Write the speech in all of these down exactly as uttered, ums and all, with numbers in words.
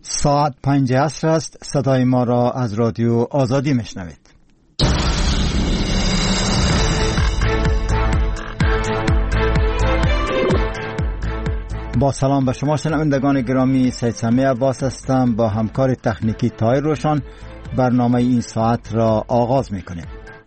ساعت پنج عصر است. صدای ما را از رادیو آزادی میشنوید. با سلام به شما شنوندگان گرامی، سید سمیع عباس هستم. با همکار تکنیکی طاهر روشن برنامه این ساعت را آغاز میکنیم.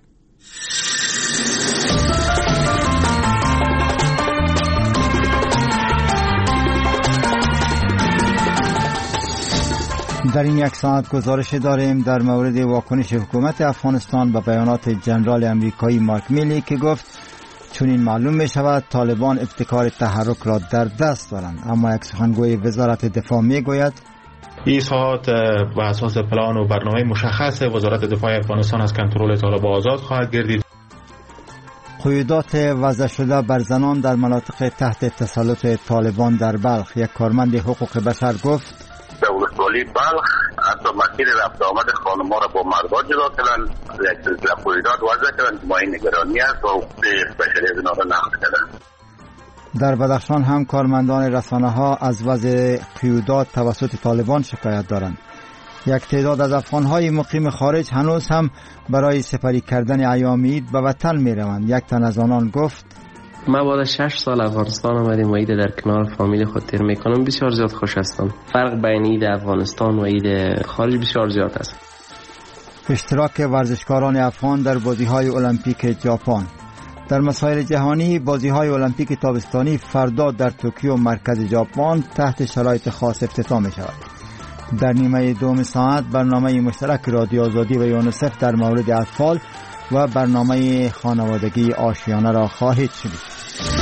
در این یک ساعت گزارش داریم در مورد واکنش حکومت افغانستان به بیانات جنرال امریکایی مارک میلی که گفت چون این معلوم می شود طالبان ابتکار تحرک را در دست دارند، اما یک سخنگوی وزارت دفاع می گوید این اصلاحات بر اساس پلان و برنامه مشخص وزارت دفاع افغانستان از کنترل طالبان آزاد خواهد گردید. قیودات وضع شده بر زنان در مناطق تحت تسلط طالبان در بلخ. یک کارمند حقوق بشر گفت ولسوالی بلخ حتی مسیر رفت آمد خانم‌ها را با مردها جدا کردن، یک سلسله قیودات وضع کردن که ما این نگرانی است و بشری از اینا را نقض کردن. در بدخشان هم کارمندان رسانه ها از وضع قیودات توسط طالبان شکایت دارند. یک تعداد از افغان‌های مقیم خارج هنوز هم برای سپری کردن ایام عید به وطن می‌روند. یک تن از آنان گفت ما بعد از شش سال افغانستان آمدیم و عید در کنار فامیل خود تیر میکنم. بسیار زیاد خوش هستم. فرق بین عید افغانستان و عید خارج بسیار زیاد است. اشتراک ورزشکاران افغان در بازی‌های المپیک ژاپن. در مسائل جهانی، بازی‌های المپیک تابستانی فردا در توکیو مرکز ژاپن تحت شرایط خاص افتتاح می‌شود. در نیمه دوم ساعت برنامه مشترک رادیو آزادی و یونیسف در مورد اطفال و برنامه خانوادگی آشیانه را خواهید شنید.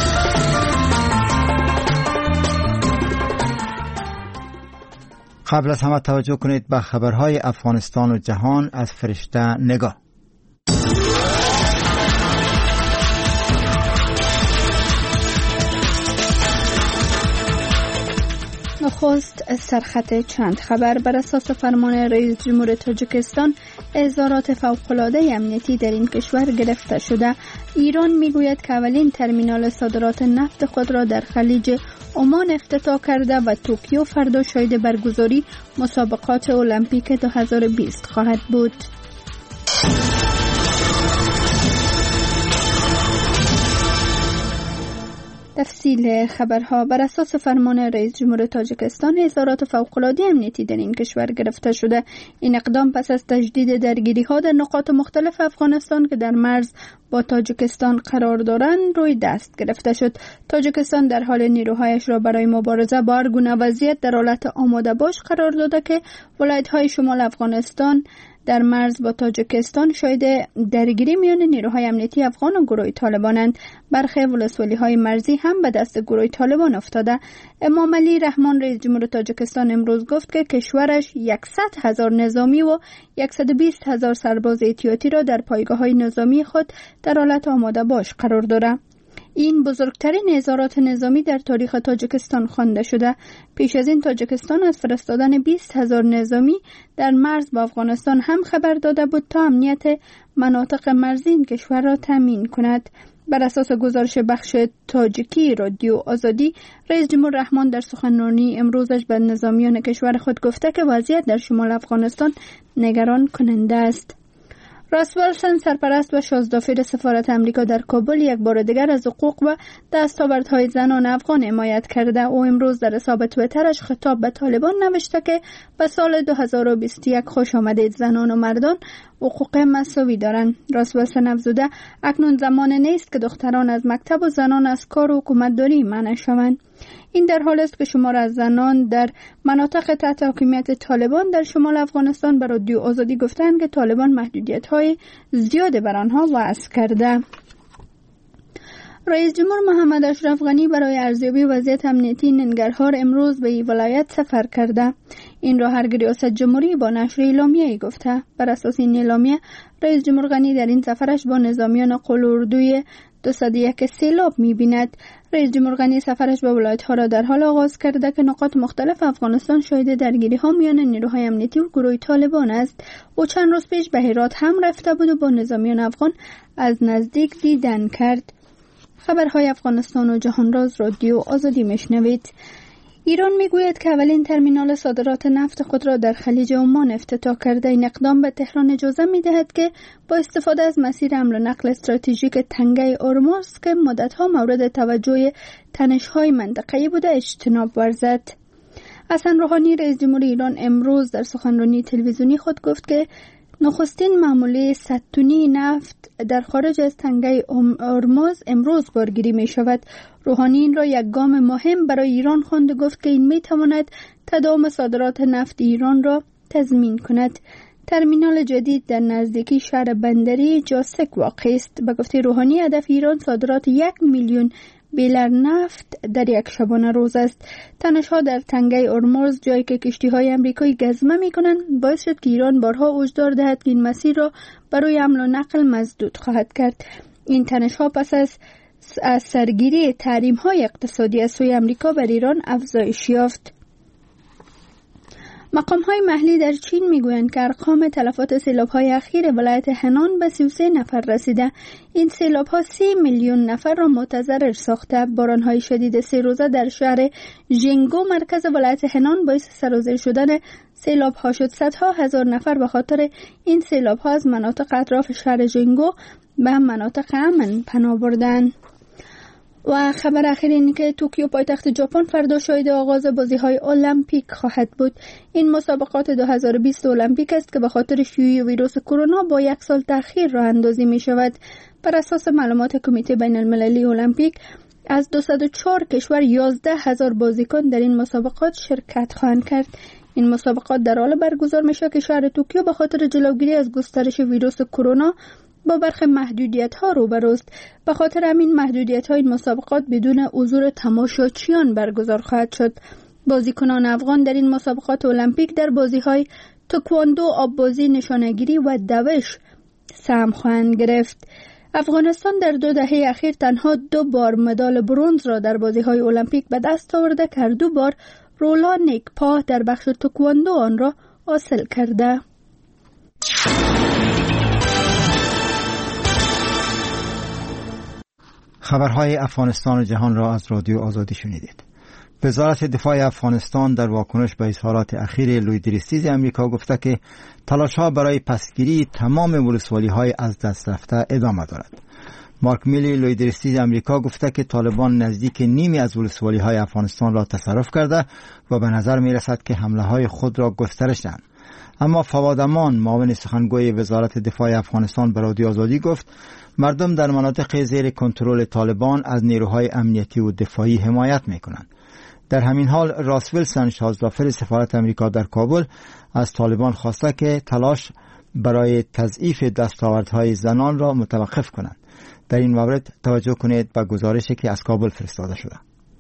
قبل از همه توجه کنید به خبرهای افغانستان و جهان از فرشته نگاه. نخست سرخط چند خبر. بر اساس فرمان رئیس جمهور تاجیکستان اظهارات فوق‌العاده امنیتی در این کشور گرفته شده. ایران میگوید که اولین ترمینال صادرات نفت خود را در خلیج عمان افتتاح کرده و توکیو فردا شاهد برگزاری مسابقات المپیک دو هزار و بیست خواهد بود. تفصیل خبرها. بر اساس فرمان رئیس جمهور تاجیکستان اظهارات فوق‌العاده امنیتی در این کشور گرفته شده. این اقدام پس از تجدید درگیری‌ها در نقاط مختلف افغانستان که در مرز با تاجیکستان قرار دارند روی دست گرفته شد. تاجیکستان در حال نیروهایش را برای مبارزه با هر گونه وضعیت در حالت آماده باش قرار داده که ولایت‌های شمال افغانستان در مرز با تاجیکستان شاهد درگیری میان نیروهای امنیتی افغان و گروه طالبانند. برخی ولسوالی‌های مرزی هم به دست گروه طالبان افتاده. امام علی رحمان رئیس جمهور تاجیکستان امروز گفت که کشورش صد هزار نظامی و صد و بیست هزار سرباز احتیاطی را در پایگاه‌های نظامی خود در حالت آماده باش قرار داده. این بزرگترین اظهارات نظامی در تاریخ تاجیکستان خوانده شده. پیش از این تاجیکستان از فرستادن بیست هزار نظامی در مرز با افغانستان هم خبر داده بود تا امنیت مناطق مرزی این کشور را تامین کند. بر اساس گزارش بخش تاجیکی رادیو آزادی، رئیس جمهور رحمان در سخنرانی امروزش به نظامیان کشور خود گفته که وضعیت در شمال افغانستان نگران کننده است. راس ویلسون سرپرست و شازدافیر سفارت امریکا در کابل یک بار دیگر از حقوق و دستاوردهای زنان افغان حمایت کرده. او امروز در حساب توییترش خطاب به طالبان نوشته که به سال دو هزار و بیست و یک خوش آمدید، زنان و مردان حقوق مساوی دارند. راس ویلسون افزوده اکنون زمان نیست که دختران از مکتب و زنان از کار و حکومتداری منع شوند. این در حال است که شمار از زنان در مناطق تحت حکومت طالبان در شمال افغانستان به رادیو آزادی گفتند که طالبان محدودیت‌های زیاد بر آنها وضع کرده. رئیس جمهور محمد اشرف غنی برای ارزیابی وضعیت امنیتی ننگرهار امروز به این ولایت سفر کرده. این را هرگز ریاست جمهوری با نشر اعلامیه‌ای گفته. بر اساس این اعلامیه رئیس جمهور غنی در این سفرش با نظامیان قل اردوی دوصد و یک سیلاب می‌بیند. رئیس جمهور غنی سفرش به ولایت‌ها را در حال آغاز کرده که نقاط مختلف افغانستان شاهد درگیری‌ها میان نیروهای امنیتی و گروه طالبان است. او چند روز پیش به هرات هم رفته بود و با نظامیان افغان از نزدیک دیدن کرد. خبرهای افغانستان و جهان راز رادیو آزادی میشنوید. ایران میگوید که اولین ترمینال صادرات نفت خود را در خلیج عمان افتتاح کرده. این اقدام به تهران اجازه میدهد که با استفاده از مسیر حمل و نقل استراتژیک تنگه هرمز که مدتها مورد توجه تنش‌های منطقه‌ای بوده اجتناب ورزد. حسن روحانی رئیس جمهور ایران امروز در سخنرانی تلویزیونی خود گفت که نخستین معامله صد تنی نفت در خارج از تنگه هرمز امروز بارگیری می شود. روحانی این را یک گام مهم برای ایران خواند و گفت که این می تواند تداوم صادرات نفت ایران را تضمین کند. ترمینال جدید در نزدیکی شهر بندری جاسک واقع است. به گفته روحانی هدف ایران صادرات یک میلیون بیلر نفت در یک شبانه روز است. تنش‌ها در تنگه هرمز جایی که کشتی‌های آمریکایی گزمه می‌کنند باعث شد که ایران بارها هشدار دهد که این مسیر را برای حمل و نقل مسدود خواهد کرد. این تنش‌ها پس از از سرگیری تحریم‌های اقتصادی از سوی آمریکا بر ایران افزایش یافت. مقام‌های محلی در چین میگویند که ارقام تلفات سیلاب‌های اخیر ولایت هنان به سی و سه نفر رسیده. این سیلاب‌ها سی میلیون نفر را متضرر ساخته. باران‌های شدید سه روزه در شهر ژینگو مرکز ولایت هنان باعث سرازیر شدن سیلاب‌ها شد. صدها هزار نفر به خاطر این سیلاب‌ها از مناطق اطراف شهر ژینگو به مناطق امن پناه بردند. و خبر اخیر این که توکیو پایتخت ژاپن فردا شاهد آغاز بازی‌های المپیک خواهد بود. این مسابقات دو هزار و بیست المپیک است که به خاطر شیوع ویروس کرونا با یک سال تأخیر راه اندازی می شود. بر اساس معلومات کمیته بین المللی المپیک از دویست و چهار کشور یازده هزار بازیکن در این مسابقات شرکت خواهند کرد. این مسابقات در حال برگزار می شود که شهر توکیو به خاطر جلوگیری از گسترش ویروس کرونا با برخی محدودیت‌ها روبروست. به خاطر همین محدودیت‌های این مسابقات بدون حضور تماشاچیان برگزار خواهد شد. بازیکنان افغان در این مسابقات المپیک در بازی‌های تکواندو، آببازی، نشانه‌گیری و دوش سهم خواهند گرفت. افغانستان در دو دهه اخیر تنها دو بار مدال برنز را در بازی‌های المپیک به دست آورده که هر دو بار رولا نیکپا در بخش تکواندو آن را حاصل کرده. خبرهای افغانستان و جهان را از رادیو آزادی شنیدید. وزارت دفاع افغانستان در واکنش به اظهارات اخیر لوید ریستیز امریکا گفته که تلاش‌ها برای پسگیری تمام ولسوالی‌های از دست رفته ادامه دارد. مارک میلی لوید ریستیز امریکا گفته که طالبان نزدیک نیمی از ولسوالی‌های افغانستان را تصرف کرده و به نظر می‌رسد که حمله‌های خود را گسترش دهند. اما فواد امان معاون سخنگوی وزارت دفاع افغانستان به رادیو آزادی گفت مردم در مناطق زیر کنترل طالبان از نیروهای امنیتی و دفاعی حمایت می‌کنند. در همین حال راس ویلسون شازدافر سفارت امریکا در کابل از طالبان خواسته که تلاش برای تضعیف دستاوردهای زنان را متوقف کنند. در این مورد توجه کنید به گزارشی که از کابل فرستاده شده.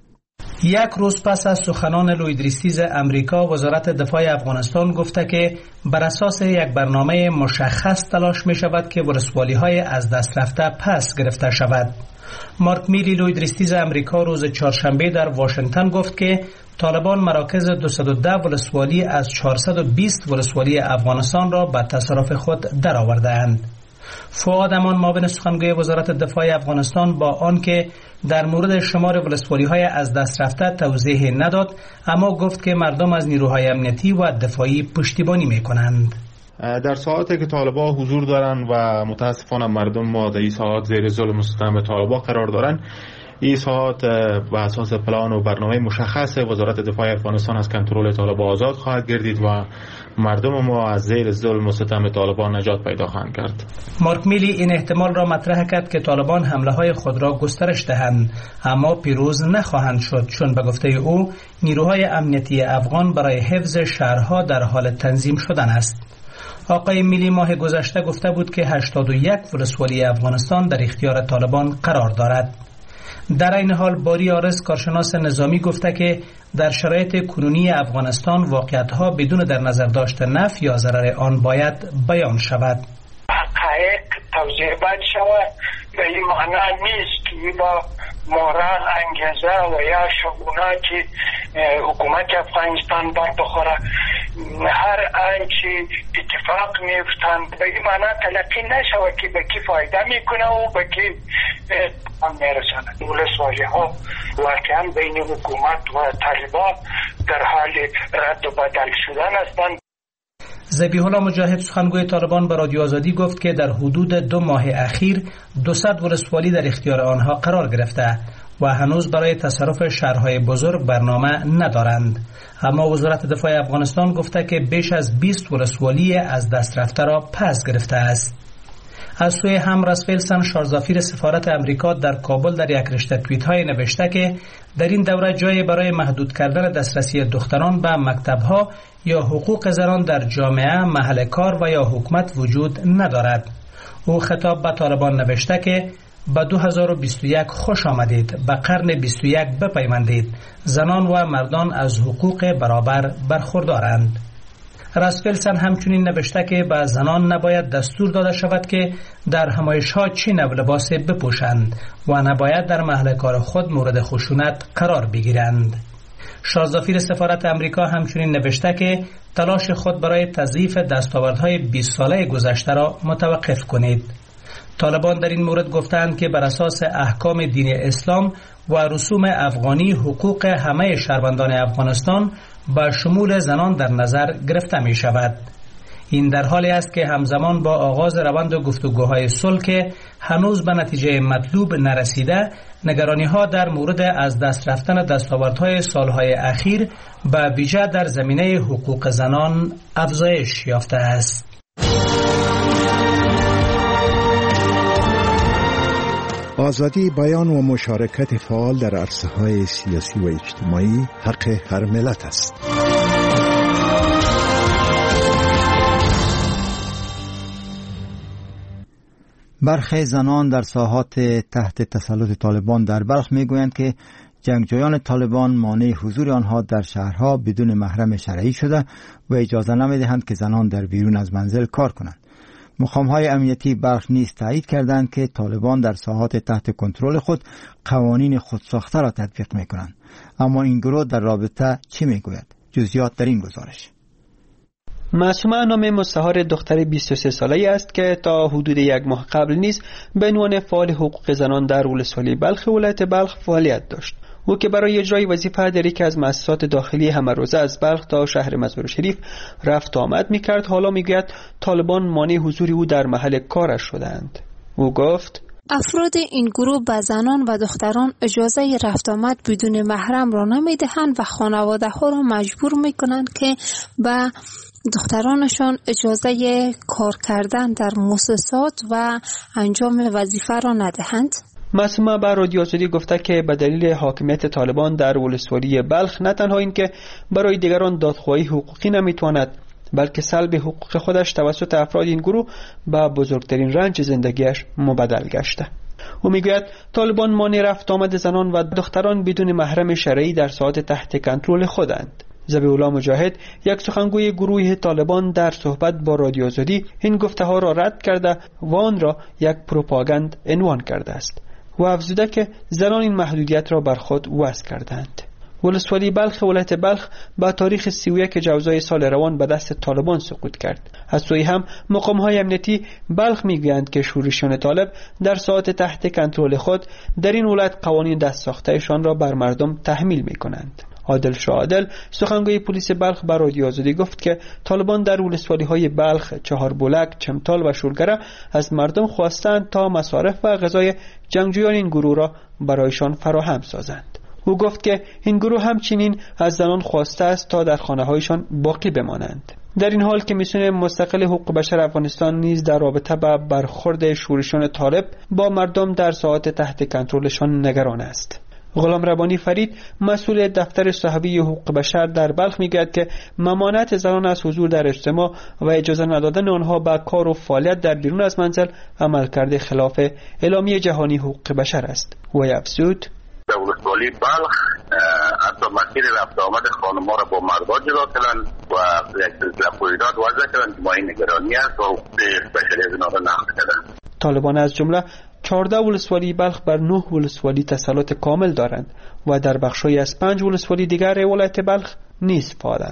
یک روز پس از سخنان لوید ریستیز امریکا، وزارت دفاع افغانستان گفته که بر اساس یک برنامه مشخص تلاش می شود که ولسوالی‌های از دست رفته پس گرفته شود. مارک میلی لوید ریستیز امریکا روز چهارشنبه در واشنگتن گفت که طالبان مراکز دویست و ده ولسوالی از چهارصد و بیست ولسوالی افغانستان را به تصرف خود درآورده‌اند. فؤاد امان معاون سخنگوی وزارت دفاع افغانستان با آنکه در مورد شمار ولسوالی‌های از دست رفته توضیح نداد، اما گفت که مردم از نیروهای امنیتی و دفاعی پشتیبانی می‌کنند. در ساعاتی که طالبان حضور دارند و متاسفانه مردم ما در این ساعات زیر ظلم و ستم طالبان قرار دارند، این ساعات به اساس پلان و برنامه مشخص وزارت دفاع افغانستان از کنترل طالبان آزاد خواهد گردید و مردم ما از زیر ظلم و ستم طالبان نجات پیدا خواهند کرد. مارک میلی این احتمال را مطرح کرد که طالبان حمله های خود را گسترش دهند، اما پیروز نخواهند شد، چون به گفته او نیروهای امنیتی افغان برای حفظ شهرها در حال تنظیم شدن است. آقای میلی ماه گذشته گفته بود که هشتاد و یک ولسوالی افغانستان در اختیار طالبان قرار دارد. در این حال باری آرس کارشناس نظامی گفته که در شرایط کنونی افغانستان واقعیت‌ها بدون در نظر داشتن نفع یا ضرر آن باید بیان شود. حقایق توضیح باید شود، به این معنی نیست که با مورال انگیزه و یا شگونه که حکومت افغانستان بر بخوره هر آنچه اتفاق میفتند به این معنی تلقی نشود که به کی فایده میکنه و به کی میرساند. ولسوالی ها واقعا بین حکومت و طالبان در حال رد و بدل شدن هستند. ذبیح الله مجاهد سخنگوی طالبان به رادیو آزادی گفت که در حدود دو ماه اخیر دویست ولسوالی در اختیار آنها قرار گرفته و هنوز برای تصرف شهرهای بزرگ برنامه ندارند. اما وزارت دفاع افغانستان گفته که بیش از بیست ولسوالی از دست رفته را پس گرفته است. از سوی هم راسفیلسن شارزافیر سفارت امریکا در کابل در یک رشته توییت های نوشته که در این دوره جایی برای محدود کردن دسترسی دختران به مکتب‌ها یا حقوق زنان در جامعه، محل کار و یا حکومت وجود ندارد. او خطاب به طالبان نوشته که به دو هزار و بیست و یک خوش آمدید، به قرن بیست و یک بپیوندید، زنان و مردان از حقوق برابر برخوردارند. راسفیلسن همچنین نوشته که به زنان نباید دستور داده شود که در همایش‌ها چی نوع لباس بپوشند و نباید در محل کار خود مورد خشونت قرار بگیرند. شارزافیر سفارت امریکا همچنین نوشته که تلاش خود برای تضعیف دستاوردهای بیست ساله گذشته را متوقف کنید. طالبان در این مورد گفتند که بر اساس احکام دین اسلام و رسوم افغانی حقوق همه شهروندان افغانستان با شمول زنان در نظر گرفته می شود. این در حالی است که همزمان با آغاز روند گفتگوهای صلح که هنوز به نتیجه مطلوب نرسیده، نگرانی ها در مورد از دست رفتن دستاوردهای سالهای اخیر به ویژه در زمینه حقوق زنان افزایش یافته است. آزادی بیان و مشارکت فعال در عرصه‌های سیاسی و اجتماعی حق هر ملت است. برخی زنان در ساحات تحت تسلط طالبان در بلخ میگویند که جنگجویان طالبان مانع حضور آنها در شهرها بدون محرم شرعی شده و اجازه نمیدهند که زنان در بیرون از منزل کار کنند. مقام‌های امنیتی بلخ نیز تایید کردند که طالبان در ساحات تحت کنترل خود قوانین خودساخته را تطبیق می‌کنند. اما این گروه در رابطه چی میگوید؟ جزئیات در این گزارش. معصومه نام مستعار دختر بیست و سه ساله‌ای است که تا حدود یک ماه قبل نیز به عنوان فعال حقوق زنان در ولسوالی بلخ ولایت بلخ فعالیت داشت. او که برای اجرای وظیفه در یکی از مؤسسات داخلی همروزه از بلخ تا شهر مزار شریف رفت آمد می‌کرد، حالا میگوید طالبان مانع حضور او در محل کارش شدند. او گفت افراد این گروه به زنان و دختران اجازه رفت آمد بدون محرم را نمیدهند و خانواده ها را مجبور میکنند که به دخترانشان اجازه کار کردن در مؤسسات و انجام وظیفه را ندهند. معصومه به رادیو آزادی گفته که به دلیل حاکمیت طالبان در ولسوالی بلخ نه تنها این که برای دیگران دادخواهی حقوقی نمیتواند، بلکه سلب حقوق خودش توسط افراد این گروه به بزرگترین رنج زندگیش مبدل گشته. او میگوید طالبان مانع رفت آمد زنان و دختران بدون محرم شرعی در ساحات تحت کنترل خودند. ذبیح الله مجاهد، یک سخنگوی گروه طالبان، در صحبت با رادیو آزادی این گفته ها را رد کرده و آن را یک پروپاگاند عنوان کرده است و افزوده که زنان این محدودیت را بر خود وضع کردند. ولسوالی بلخ ولایت بلخ با تاریخ سی و یک جوزای سال روان به دست طالبان سقوط کرد. از سوی هم مقام‌های امنیتی بلخ میگویند که شورشیان طالب در ساحات تحت کنترل خود در این ولایت قوانین دست ساخته‌شان را بر مردم تحمیل می‌کنند. عادل شاه عادل، سخنگوی پلیس بلخ، بر رادیو آزادی گفت که طالبان در ولسوالی‌های بلخ، چهاربلک، چمتال و شولگره از مردم خواستند تا مصارف و غذای جنگجویان این گروه را برایشان فراهم سازند. او گفت که این گروه همچنین از زنان خواسته است تا در خانه‌هایشان باقی بمانند. در این حال کمیسیون مستقل حقوق بشر افغانستان نیز در رابطه با برخورد شورشیان طالب با مردم در ساحات تحت کنترلشان نگران است. غلام ربانی فرید، مسئول دفتر صحفی حقوق بشر در بلخ میگوید که ممانعت زنان از حضور در اجتماع و اجازه ندادن آنها به کار و فعالیت در بیرون از منزل عملکرد خلاف اعلامیه جهانی حقوق بشر است. و افزود در ولسوالی بلخ حتی مسیر رفت آمد خانم‌ها را با مردها جدا کردند و یک سلسله قیودات وضع کردند که ما این نگرانی است و حقوق بشری از اینها را نقض کردند. طالبان از جمله چهارده ولسوالی بلخ بر نه ولسوالی تسلط کامل دارند و در بخشی از پنج ولسوالی دیگر ولایت بلخ نیز فعالند.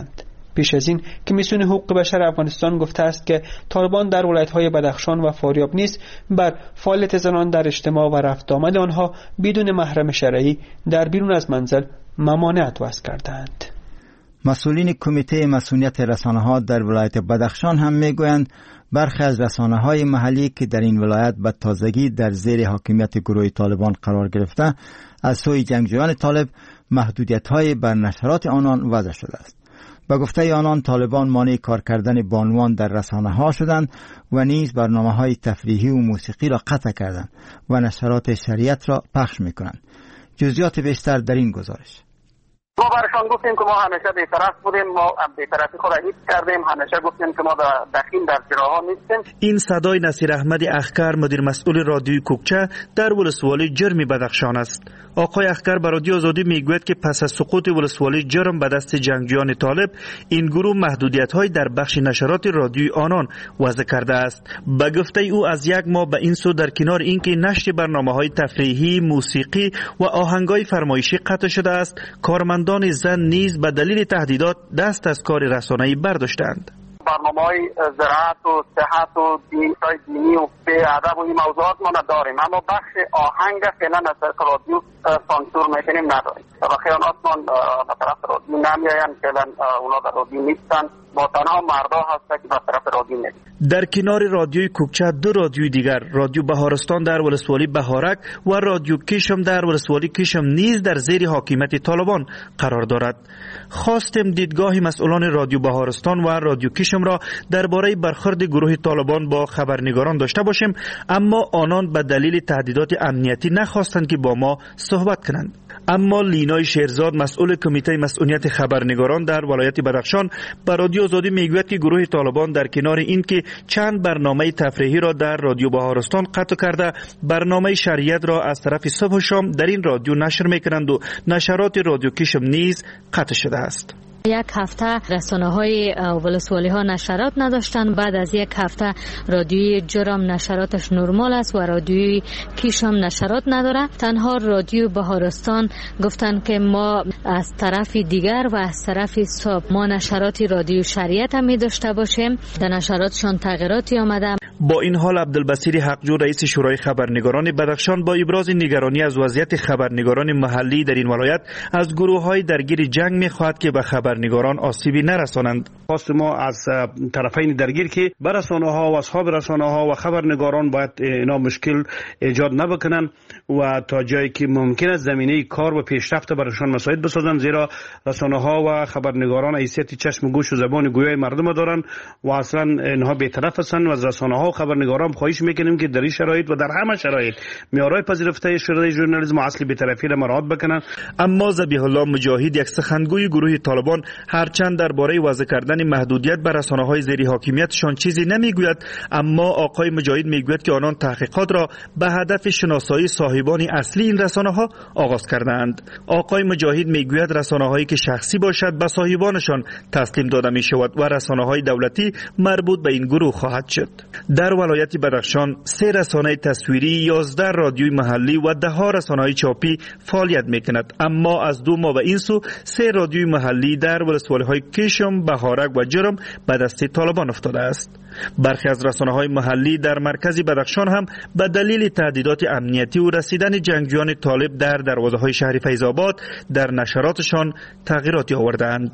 پیش از این کمیسیون حقوق بشر افغانستان گفته است که طالبان در ولایت‌های بدخشان و فاریاب نیز بر فعالیت زنان در اجتماع و رفت آمد آنها بدون محرم شرعی در بیرون از منزل ممانعت وضع کردند. مسئولین کمیته مسئولیت رسانه‌ها در ولایت بدخشان هم میگویند برخی از رسانه‌های محلی که در این ولایت به تازگی در زیر حاکمیت گروه طالبان قرار گرفته از سوی جنگجویان طالب محدودیت‌های بر نشرات آنان وضع شده است. به گفته آنان طالبان مانع کار کردن بانوان در رسانه‌ها شدند و نیز برنامه‌های تفریحی و موسیقی را قطع کردند و نشرات شریعت را پخش می‌کنند. جزئیات بیشتر در این گزارش. ما برشان گفتیم که ما همیشه بی‌طرف بودیم، ما بی‌طرفی خود را حفظ کردیم، همیشه گفتیم که ما دخیل در جراها نیستیم. این صدای نصیر احمد اخکر مدیر مسئول رادیوی کوکچه در ولسوالی جرم بدخشان است. آقای اخکر به رادیو آزادی میگوید که پس از سقوط ولسوالی جرم به دست جنگجویان طالب این گروه محدودیت‌های در بخش نشرات رادیویی آنان وضع کرده است. به گفته او از یک ماه به این سو در کنار اینکه نشر برنامه‌های تفریحی، موسیقی و آهنگای فرمایشی قطع شده است، کارمندان زن نیز به دلیل تهدیدات دست از کار رسانه‌ای برداشتند. برنامه‌های زراعت و صحت و دین های دینی و ادب و این موضوعات ما نداریم، اما بخش آهنگ فعلا از رادیو سانسور میکنیم نداریم. و خیانات ما به طرف رادیو نمیاین، فعلا اونا در رادیو نیستن، با تنها مردا هست که به طرف رادیو میاد. در کنار رادیوی کوکچه دو رادیوی دیگر، رادیو بهارستان در ولسوالی بهارک و رادیو کشم در ولسوالی کشم نیز در زیر حاکمیت طالبان قرار دارد. خواستیم دیدگاه مسئولان رادیو بهارستان و رادیو کشم را درباره برخورد گروه طالبان با خبرنگاران داشته باشیم، اما آنان به دلیل تهدیدات امنیتی نخواستند که با ما صحبت کنند. اما لینای شیرزاد مسئول کمیته مسئولیت خبرنگاران در ولایت بدخشان به رادیو آزادی میگوید که گروه طالبان در کنار این که چند برنامه تفریحی را در رادیو بهارستان قطع کرده، برنامه شریعت را از طرف صبح و شام در این رادیو نشر میکنند و نشرات رادیو کشم نیز قطع شده است. یک هفته رسانه‌های ولسوالی ها نشرات نداشتن، بعد از یک هفته رادیوی جرم نشراتش نرمال است و رادیوی کیشم نشرات نداره. تنها رادیو بهارستان گفتن که ما از طرف دیگر و از طرف صبح ما نشراتی رادیو شریعت هم می داشته باشیم. در نشراتشان تغییراتی آمده. با این حال عبدالبصیر حقجو رئیس شورای خبرنگاران بدخشان با ابراز نگرانی از وضعیت خبرنگاران محلی در این ولایت از گروه‌های درگیر جنگ می‌خواهد که به خبرنگاران آسیبی نرسانند. خواست ما از طرفین درگیر که بر رسانه‌ها و اصحاب رسانه‌ها و خبرنگاران باید اینا مشکل ایجاد نبکنن و تا جایی که ممکن است زمینه کار و پیشرفت برشان مساعد بسازند، زیرا رسانه‌ها و خبرنگاران حیثیت چشم، گوش و زبان گویای مردم دارند و اصلا اینها بی‌طرف هستند و از رسانه‌ها و خبرنگاران خواهش میکنیم که در این شرایط و در همه شرایط معیارهای پذیرفته شورای ژورنالیسم و اصل بی‌طرفی را مراعات بکنند. اما ذبیح الله مجاهد یک سخنگوی گروه طالبان هرچند درباره وضع کردن محدودیت بر رسانه‌های زیر حاکمیتشان چیزی نمیگوید، اما آقای مجاهد میگوید که آنان تحقیقات را به هدف شناسایی صاحبان اصلی این رسانه‌ها آغاز کردند. آقای مجاهد میگوید رسانه‌هایی که شخصی باشد به صاحبانشان تسلیم داده میشود و رسانه‌های دولتی مربوط به این گروه خواهد شد. در ولایت بدخشان سه رسانه تصویری، یازده رادیوی محلی و ده ها رسانه‌های چاپی فعالیت میکند، اما از دو ماه به این سو سه رادیوی محلی در ولسوالی‌های کشم، بهارک و جرم به دست طالبان افتاده است. برخی از رسانه‌های محلی در مرکز بدخشان هم به دلیل تهدیدات امنیتی و رسیدن جنگجویان طالب در دروازه‌های شهر فیض‌آباد در نشراتشان تغییراتی آورده‌اند.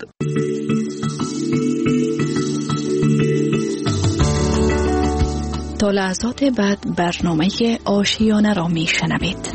تا لحظات بعد برنامه آشیانه را می شنوید.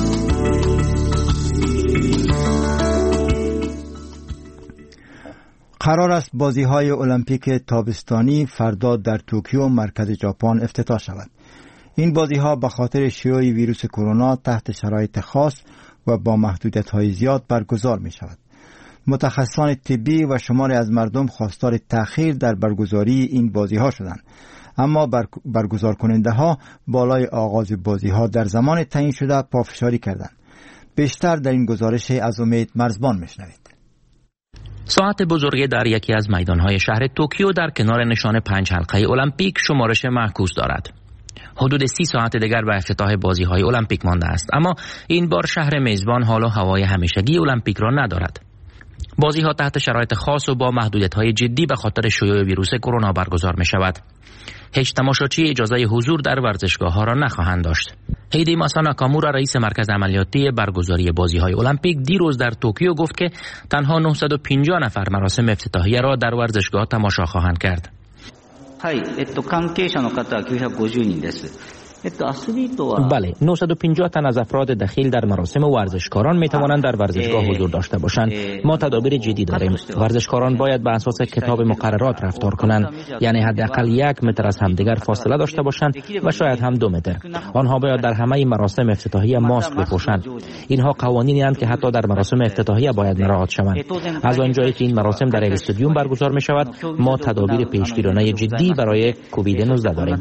قرار است بازی‌های المپیک تابستانی فردا در توکیو مرکز ژاپن افتتاح شود. این بازی‌ها به خاطر شیوع ویروس کرونا تحت شرایط خاص و با محدودیت‌های زیاد برگزار می‌شود. متخصصان طبی و شماری از مردم خواستار تأخیر در برگزاری این بازی‌ها شدند، اما برگزار کننده ها بالای آغاز بازی ها در زمان تعیین شده پافشاری کردند. بیشتر در این گزارش از امید مرزبان میشنوید. ساعت بزرگی در یکی از میدانهای شهر توکیو در کنار نشان پنج حلقه المپیک شمارش معکوس دارد. حدود سی ساعت دیگر به افتتاح بازی‌های المپیک مانده است، اما این بار شهر میزبان حال و هوای همیشگی المپیک را ندارد. بازی ها تحت شرایط خاص و با محدودیت های جدی به خاطر شیوع ویروس کرونا برگزار می شود. هیچ تماشاچی اجازه حضور در ورزشگاه ها را نخواهند داشت. هیدی ماسا ناکامورا رئیس مرکز عملیاتی برگزاری بازی های المپیک دیروز در توکیو گفت که تنها نهصد و پنجاه نفر مراسم افتتاحیه را در ورزشگاه تماشا خواهند کرد. はい、えっと関係者の方はきゅうひゃくごじゅうにんです。 بله، نهصد و پنجاه تن از افراد دخیل در مراسم ورزشکاران می توانند در ورزشگاه حضور داشته باشند. ما تدابیر جدی داریم. ورزشکاران باید به اساس کتاب مقررات رفتار کنند، یعنی حداقل یک متر از همدیگر فاصله داشته باشند و شاید هم دو متر. آنها باید در همه مراسم افتتاحیه ماسک بپوشند. اینها قوانینی هستند که حتی در مراسم افتتاحیه باید مراعات شوند. از آنجایی که این مراسم در یک استادیوم برگزار می شود، ما تدابیر پیشگیرانه جدی برای کووید نوزده داریم.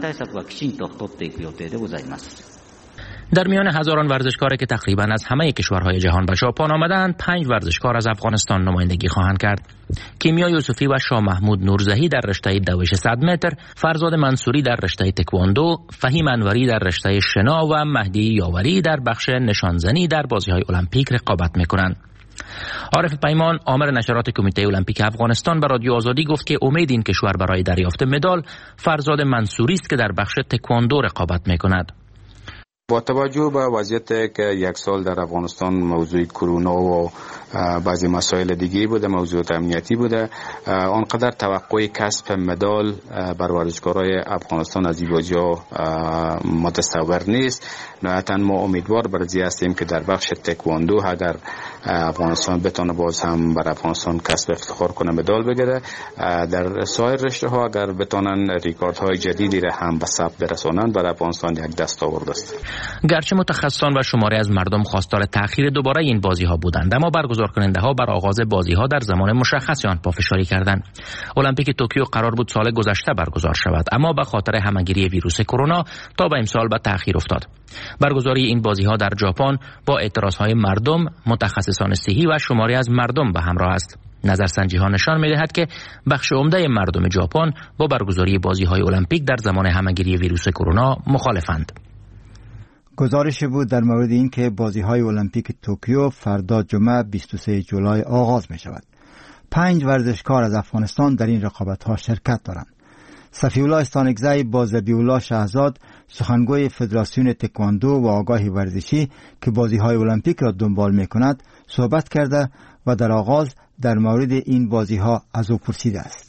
در میان هزاران ورزشکاری که تقریبا از همه کشورهای جهان به ژاپن آمدند، پنج ورزشکار از افغانستان نمایندگی خواهند کرد. کیمیا یوسفی و شاه محمود نورزهی در رشته دوش صد متر، فرزاد منصوری در رشته تکواندو، فهیم انوری در رشته شنا و مهدی یاوری در بخش نشانزنی در بازی‌های المپیک رقابت می‌کنند. عارف پیمان، آمر نشرات کمیته المپیک افغانستان، به رادیو آزادی گفت که امید این کشور برای دریافت مدال فرزاد منصوری است که در بخش تکواندو رقابت می‌کند. با توجه به وضعیتی که یک سال در افغانستان موضوع کرونا و بعضی مسائل دیگه بوده، موضوع امنیتی بوده، آنقدر توقع کسب مدال بر ورزشکارای افغانستان از این بازی‌ها متصور نیست. نهایتاً ما امیدوار بر این هستیم که در بخش تکواندو اگر افغانستان بتونه باز هم بر افغانستان کسب افتخار کنه مدال بگیره، در سایر رشته ها اگر بتونن ریکوردهای جدیدی را هم به ثبت برسانند بر افغانستان یک دستاورد است. گرچه متخصصان و شماری از مردم خواستار تأخیر دوباره این بازی ها بودند، اما برگزار کننده ها بر آغاز بازی ها در زمان مشخص آن پافشاری کردند. المپیک توکیو قرار بود سال گذشته برگزار شود، اما به خاطر همهگیری ویروس کرونا تا به امسال به تأخیر افتاد. برگزاری این بازی ها در ژاپن با اعتراض های مردم، متخصصان صحی و شماری از مردم به همراه است. نظرسنجی ها نشان می دهد که بخش عمده مردم ژاپن با برگزاری بازی های المپیک در زمان همهگیری ویروس کرونا مخالفند. گزارش بود در مورد این که بازی های المپیک توکیو فردا جمعه بیست و سوم جولای آغاز می شود. پنج ورزشکار از افغانستان در این رقابت ها شرکت دارند. صفی‌الله استانکزی با ذبیح‌الله شهزاد، سخنگوی فدراسیون تکواندو و آگاه ورزشی که بازی های المپیک را دنبال می کند، صحبت کرده و در آغاز در مورد این بازی ها از او پرسیده است.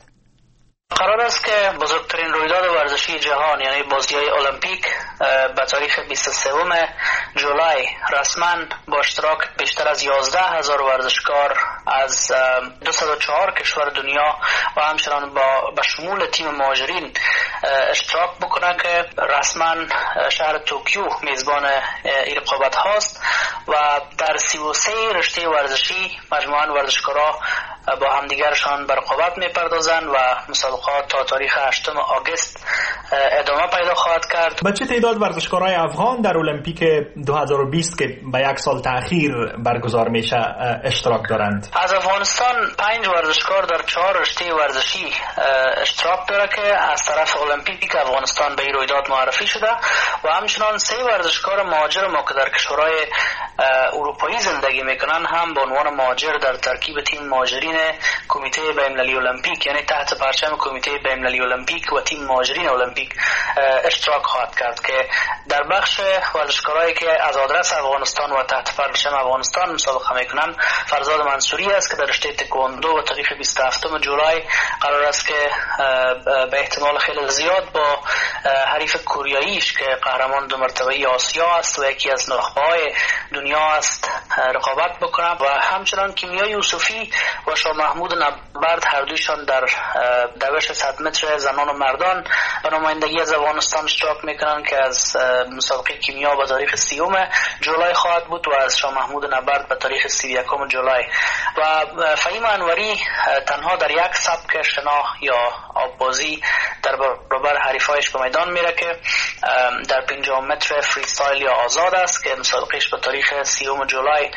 قرار است که بزرگترین رویداد ورزشی جهان یعنی بازی‌های المپیک به تاریخ بیست و سوم جولای رسما با اشتراک بیشتر از یازده هزار ورزشکار از دویست و چهار کشور دنیا و همچنان با به شمول تیم مهاجرین اشتراک بکنه که رسما شهر توکیو میزبان این رقابت هاست و در سی و سه رشته ورزشی مجموعاً ورزشکارا با همدیگرشان به رقابت میپردازند و مسابقات تا تاریخ هشتم آگوست ادامه پیدا خواهد کرد. با چه تعداد ورزشکارای افغان در المپیک دو هزار و بیست که به یک سال تأخیر برگزار میشه اشتراک دارند؟ از افغانستان پنج ورزشکار در چهار رشته ورزشی اشتراک داره که از طرف المپیک افغانستان به این رویداد معرفی شده و همچنان سه ورزشکار مهاجر ما که در کشورهای اروپایی زندگی میکنن هم به عنوان مهاجر در ترکیب تیم مهاجرین کمیته بین‌المللی المپیک یعنی تحت پرچم کمیته بین‌المللی المپیک و تیم مهاجرین المپیک اشتراک خواهد کرد که در بخش ورزشکارایی که از آدرس افغانستان و تحت پرچم افغانستان مسابقه میکنن فرزاد منصوری است که در رشته تکواندو و تاریخ بیست و هفتم جولای قرار است که به احتمال خیلی زیاد با حریف کوریاییش که قهرمان دو مرتبه آسیا است و یکی از نخبه‌های دنیا است رقابت بکنه و همچنان کیمیا یوسفی و شاه محمود نبرد هر دویشان در دوش صد متر زنان و مردان به نمایندگی از افغانستان اشتراک میکنن که از مسابقه کیمیا به تاریخ سیوم جولای خواهد بود و از شاه محمود نبرد به تاریخ سی و یکم جولای و فهیم انوری تنها در یک سبک شنا یا آببازی در برابر حریفایش به میدان میره که در پنجاه متر فریستایل یا آزاد است که مسابقهش به تاریخ سیوم جولای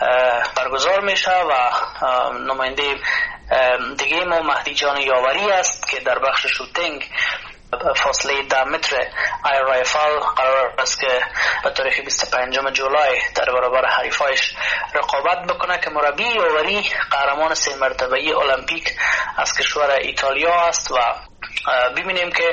برگزار میشه و نماینده دیگه ما مهدی جان یاوری است که در بخش شوتینگ فاصله ده متر آیر رایفل قرار است که به تاریخ بیست و پنجم جولای در برابر حریفایش رقابت بکنه که مربی یاوری قهرمان سه مرتبه‌ای المپیک از کشور ایتالیا است و ببینیم که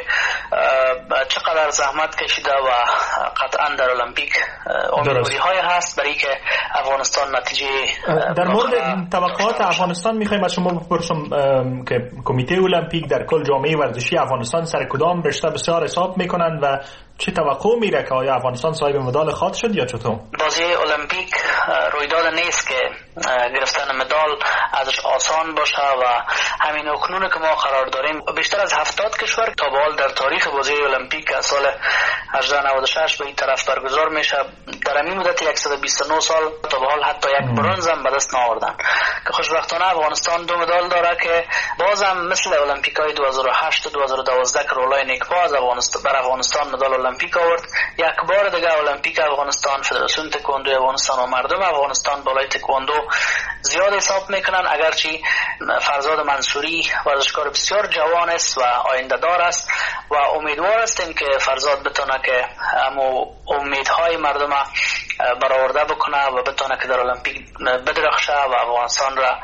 چقدر زحمت کشیده و قطعا در المپیک امیدواری های هست برای که افغانستان نتیجه. در مورد توقعات افغانستان میخوایم از شما بپرسم که کمیته المپیک در کل جامعه ورزشی افغانستان سر کدام رشته بسیار حساب میکنند و چه توقع میره که آیا افغانستان صاحب مدال خواهد شد یا چطور؟ بازی المپیک رویداد نیست که گرفتن مدال ازش آسان باشه و همین اکنون که ما قرار داریم بیشتر از هفتاد کشور تا به حال در تاریخ بازی المپیک از سال هزار و نهصد و نود و شش به این طرف برگزار میشه در این مدت صد و بیست و نه سال تا به حال حتی یک برنز هم به دست نآوردن که خوشبختانه افغانستان دو مدال داره که بازم مثل المپیکای دو هزار و هشت و دو هزار و دوازده که رولای نیکبا از افغانستان بر افغانستان مدال المپیک آورد. یک بار دیگه المپیک افغانستان، فدراسیون تکواندو افغانستان و مردم افغانستان بالای تکواندو زیاد حساب میکنن، اگرچه فرزاد منصوری ورزشکار بسیار جوان است و آینده دار است و امیدوار هستیم که فرزاد بتونه که امو امیدهای مردم برآورده بکنه و بتونه که در المپیک بدرخشه و افغانستان را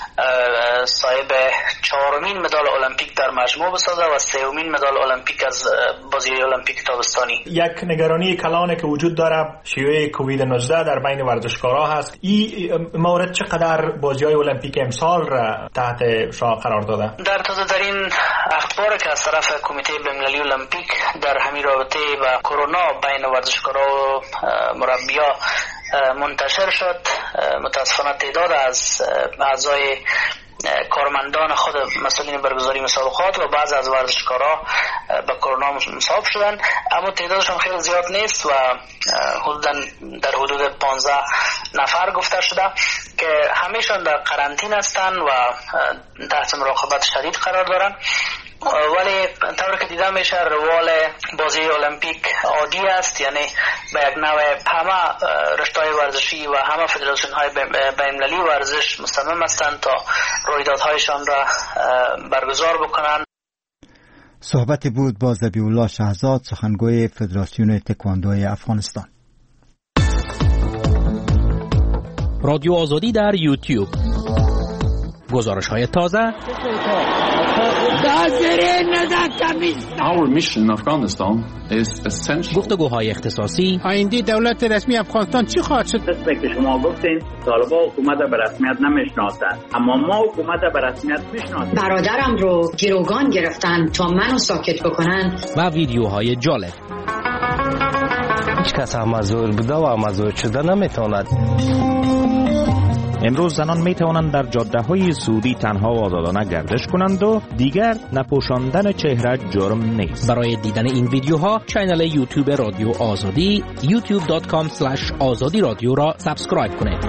صاحب چهارمین مدال المپیک در مجموع بسازه و سومین مدال المپیک از بازی المپیک تابستانی. یک نگرانی کلانی که وجود داره شیوع کووید نوزده در بین ورزشکارها هست. این مورد چقدر بازی‌های المپیک امسال را تحت شعار قرار داده؟ در تازه ترین اخبار که از طرف کمیته بین‌المللی المپیک در همین رابطه و کرونا بین ورزشکارها و مربی‌ها منتشر شد، متاسفانه تعداد از اعضای کارمندان خود مسئولین برگزاری مسابقات و بعض از ورزشکارها به کرونا مصاب شدن، اما تعدادشون خیلی زیاد نیست و حدوداً در حدود پانزده نفر گفته شده که همیشون در قرنطینه هستند و تحت مراقبت شدید قرار دارن. ولی طوری که دیده میشه روال بازی المپیک عادی است، یعنی به یک نوع همه رشته‌های ورزشی و همه فدراسیون های بین‌المللی ورزش مصمم هستند تا رویدادهایشان را برگزار بکنند. صحبت بود با ذبیح‌الله شهزاد، سخنگوی فدراسیون تکواندوی افغانستان. رادیو آزادی در یوتیوب، گزارش های تازه. Our mission in Afghanistan is essential. گفتگوهای اختصاصی. آینده دولت رسمی افغانستان چی خواهد شد؟ دسته که شما گفتین طالبان حکومت به رسمیت نمیشناسند، اما ما حکومت به رسمیت میشناسیم. برادرم رو گروگان گرفتن تا منو ساکت بکنن. و ویدیوهای جالب. هیچ کس هم مزور بوده و مزور شده نمیتواند. امروز زنان می توانند در جاده های سعودی تنها و آزادانه گردش کنند و دیگر نپوشاندن چهره جرم نیست. برای دیدن این ویدیوها کانال یوتیوب رادیو آزادی یوتیوب دات کام اسلش آزادی رادیو را سابسکرایب کنید.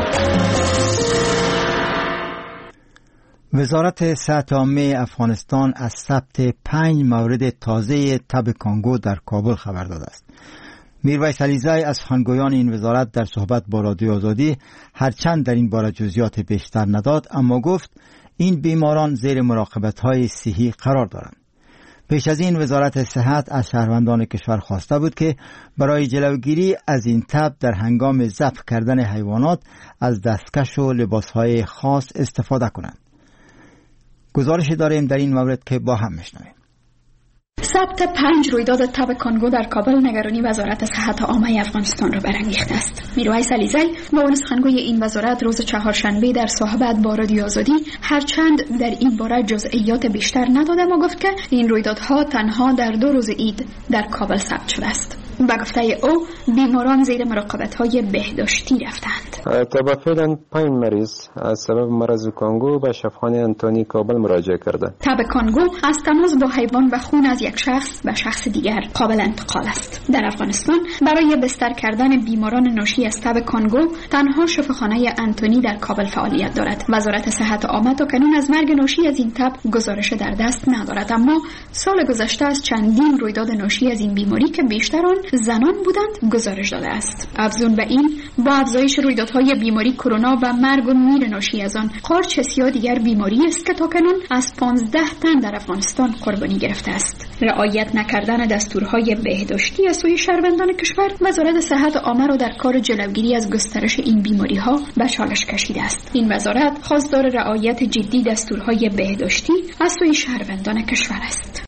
وزارت صحت عامه افغانستان از ثبت پنج مورد تازه تب کانگو در کابل خبر داده است. میرویس علیزی از سخنگویان این وزارت در صحبت با رادیو آزادی هرچند در این باره جزئیات بیشتر نداد، اما گفت این بیماران زیر مراقبت‌های صحی قرار دارند. پیش از این وزارت صحت از شهروندان کشور خواسته بود که برای جلوگیری از این تب در هنگام ذبح کردن حیوانات از دستکش و لباس‌های خاص استفاده کنند. گزارشی داریم در این مورد که با هم میشنویم. ثبت پنج رویداد تب کانگو در کابل نگرانی وزارت صحت عامه افغانستان را برانگیخته است. میرویس علیزی معاون سخنگوی این وزارت روز چهارشنبه در صحبت با رادیو آزادی هرچند در این باره جزئیات بیشتر نداد، اما گفت که این رویدادها تنها در دو روز عید در کابل ثبت شده است. با گفته او بیماران زیر مراقبت‌های بهداشتی رفتند. تا به فعلا پنج مریض از سبب مرض کانگو به شفاخانه انتونی کابل مراجعه کرده. تب کانگو از تماس با حیوان و خون از یک شخص به شخص دیگر قابل انتقال است. در افغانستان برای بستر کردن بیماران ناشی از تب کانگو تنها شفاخانه انتونی در کابل فعالیت دارد. وزارت صحت عامه تا کنون از مرگ ناشی از این تب گزارش در دست ندارد، اما سال گذشته از چندین رویداد ناشی از این بیماری که بیشتر آن زنان بودند گزارش داده است. افزون به این، با افزایش رویدادهای بیماری کرونا و مرگ و میر ناشی از آن، قارچ سیاه دیگر بیماری است که تاکنون از پانزده تن در افغانستان قربانی گرفته است. رعایت نکردن دستورهای بهداشتی از سوی شهروندان کشور وزارت صحت عامه را در کار جلوگیری از گسترش این بیماری‌ها به چالش کشیده است. این وزارت خواستار رعایت جدی دستورهای بهداشتی از سوی شهروندان کشور است.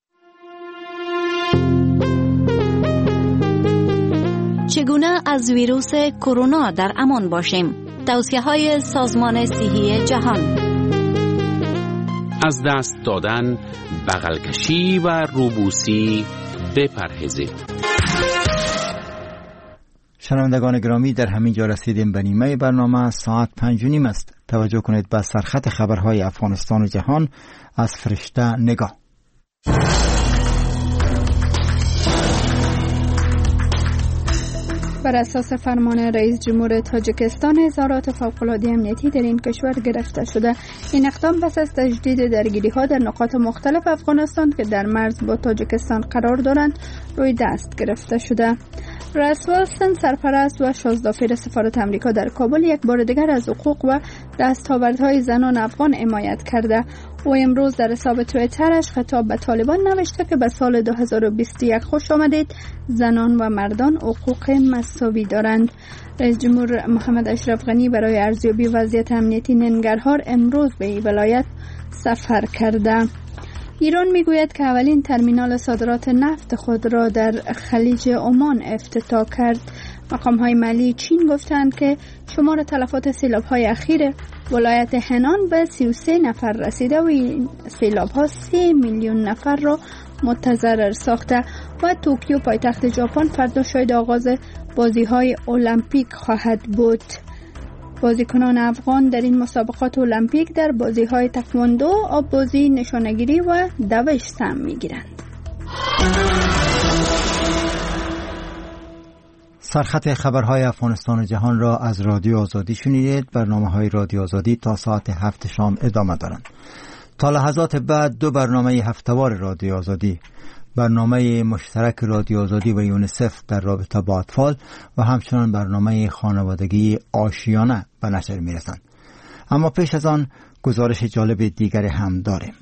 چگونه از ویروس کرونا در امان باشیم؟ توصیه‌های سازمان صحی جهان. از دست دادن، بغل کشی و روبوسی بپرهیزید. شنوندگان گرامی، در همین جا رسیدیم به نیمه برنامه. ساعت پنج و نیم است. توجه کنید به سرخط خبرهای افغانستان و جهان از فرشته نگاه. بر اساس فرمان رئیس جمهور تاجیکستان، اظهارات فوق‌العاده امنیتی در این کشور گرفته شده. این اقدام پس از تجدید درگیری‌ها در نقاط مختلف افغانستان که در مرز با تاجیکستان قرار دارند روی دست گرفته شده. رئیس ویلسون، سرپرست و شازدافیر سفارت آمریکا در کابل، یک بار دیگر از حقوق و دستاوردهای زنان افغان حمایت کرده. او امروز در حساب توییترش خطاب به طالبان نوشته که به سال دو هزار و بیست و یک خوش آمدید. زنان و مردان حقوق مساوی دارند. رئیس جمهور محمد اشرف غنی برای ارزیابی وضعیت امنیتی ننگرهار امروز به این ولایت سفر کرده. ایران میگوید که اولین ترمینال صادرات نفت خود را در خلیج عمان افتتاح کرد. مقام‌های ملی چین گفتند که شمار تلفات سیلاب‌های اخیر ولایت هنان به سی و سه نفر رسیده و این سیلاب‌ها سه میلیون نفر را متضرر ساخته. و توکیو، پایتخت ژاپن، فردا شاید آغاز بازی‌های المپیک خواهد بود. بازیکنان افغان در این مسابقات المپیک در بازی‌های تکواندو، آب‌بازی، نشانه‌گیری و دوش سهم می‌گیرند. سرخط خبرهای افغانستان و جهان را از رادیو آزادی شنیدید. برنامه‌های رادیو آزادی تا ساعت هفت شام ادامه دارند. تا لحظات بعد دو برنامه هفته‌وار رادیو آزادی، برنامه مشترک رادیو آزادی و یونیسف در رابطه با اطفال و همچنان برنامه خانوادگی آشیانه به نشر می‌رسند. اما پیش از آن گزارش جالب دیگر هم داریم.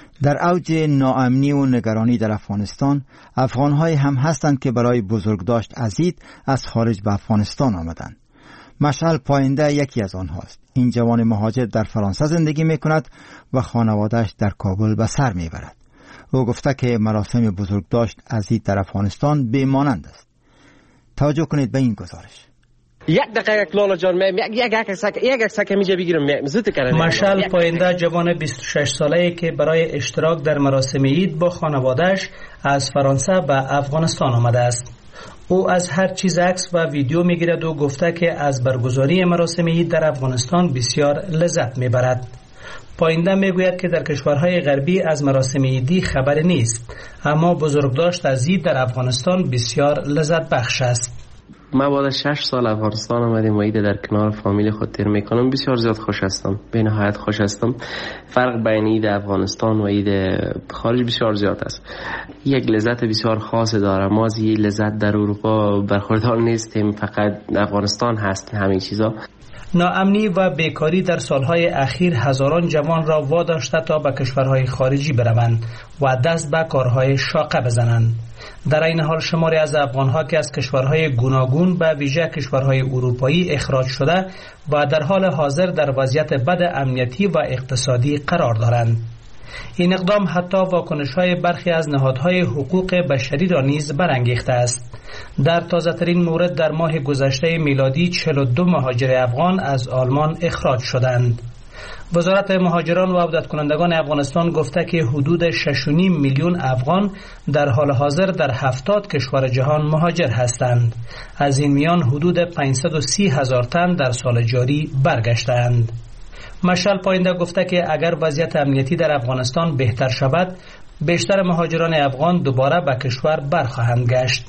در اوج ناامنی و نگرانی در افغانستان، افغان‌های هم هستند که برای بزرگداشت عزیز از خارج به افغانستان آمدند. مشعل پاینده یکی از آنهاست. این جوان مهاجر در فرانسه زندگی می‌کند و خانواده‌اش در کابل به سر می‌برد. او گفته که مراسم بزرگداشت عزیز در افغانستان بی‌مانند است. توجه کنید به این گزارش. یک دقیقه لالا جان، یک عکس یک عکس که میجا بگیرم زود کردم. مشعل پاینده جوان بیست و شش ساله‌ای که برای اشتراک در مراسم عید با خانواده‌اش از فرانسه به افغانستان آمده است. او از هر چیز عکس و ویدیو میگیرد و گفته که از برگزاری مراسم عید در افغانستان بسیار لذت میبرد. پاینده میگوید که در کشورهای غربی از مراسم عیدی خبری نیست، اما بزرگداشت از عید در افغانستان بسیار لذت بخش است. ما بعد شش سال افغانستان آمدیم و عید در کنار فامیل خود تیر میکنم. بسیار زیاد خوش هستم، به نهایت خوش هستم. فرق بین عید افغانستان و عید خارج بسیار زیاد است. یک لذت بسیار خاص داره. ما از این لذت در اروپا برخوردار نیستیم، فقط افغانستان هست همین چیزا. ناامنی و بیکاری در سالهای اخیر هزاران جوان را واداشته تا به کشورهای خارجی بروند و دست به کارهای شاقه بزنند. در این حال شماری از افغانها که از کشورهای گوناگون به ویژه کشورهای اروپایی اخراج شده و در حال حاضر در وضعیت بد امنیتی و اقتصادی قرار دارند. این اقدام حتی واکنش‌های برخی از نهادهای حقوق بشری را نیز برانگیخته است. در تازه‌ترین مورد در ماه گذشته میلادی چهل و دو مهاجر افغان از آلمان اخراج شدند. وزارت مهاجران و عودت کنندگان افغانستان گفته که حدود شش و نیم میلیون افغان در حال حاضر در هفتاد کشور جهان مهاجر هستند. از این میان حدود پانصد و سی هزار تن در سال جاری برگشتند. مشعل پاینده گفته که اگر وضعیت امنیتی در افغانستان بهتر شود، بیشتر مهاجران افغان دوباره به کشور برخواهند گشت.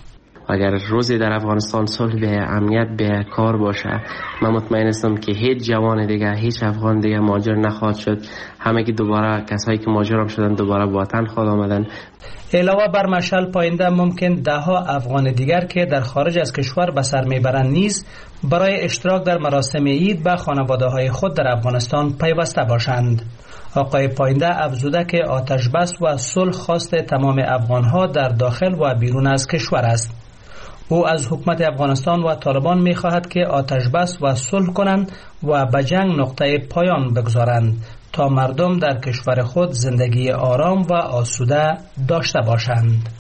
اگر روزی در افغانستان صلح به امنیت به کار باشه، من مطمئن هستم که هیچ جوان دیگه، هیچ افغان دیگه مهاجر نخواهد شد. همه که دوباره کسایی که مهاجر شدن دوباره به وطن خود آمدن. علاوه بر مشعل پاینده ممکن ده ها افغان دیگر که در خارج از کشور به سر میبرند نیز برای اشتراک در مراسم عید به خانواده های خود در افغانستان پیوسته باشند. آقای پاینده افزوده که آتش بس و صلح خواست تمام افغان ها در داخل و بیرون از کشور است. او از حکومت افغانستان و طالبان می خواهد که آتش بس و صلح کنند و به جنگ نقطه پایان بگذارند تا مردم در کشور خود زندگی آرام و آسوده داشته باشند.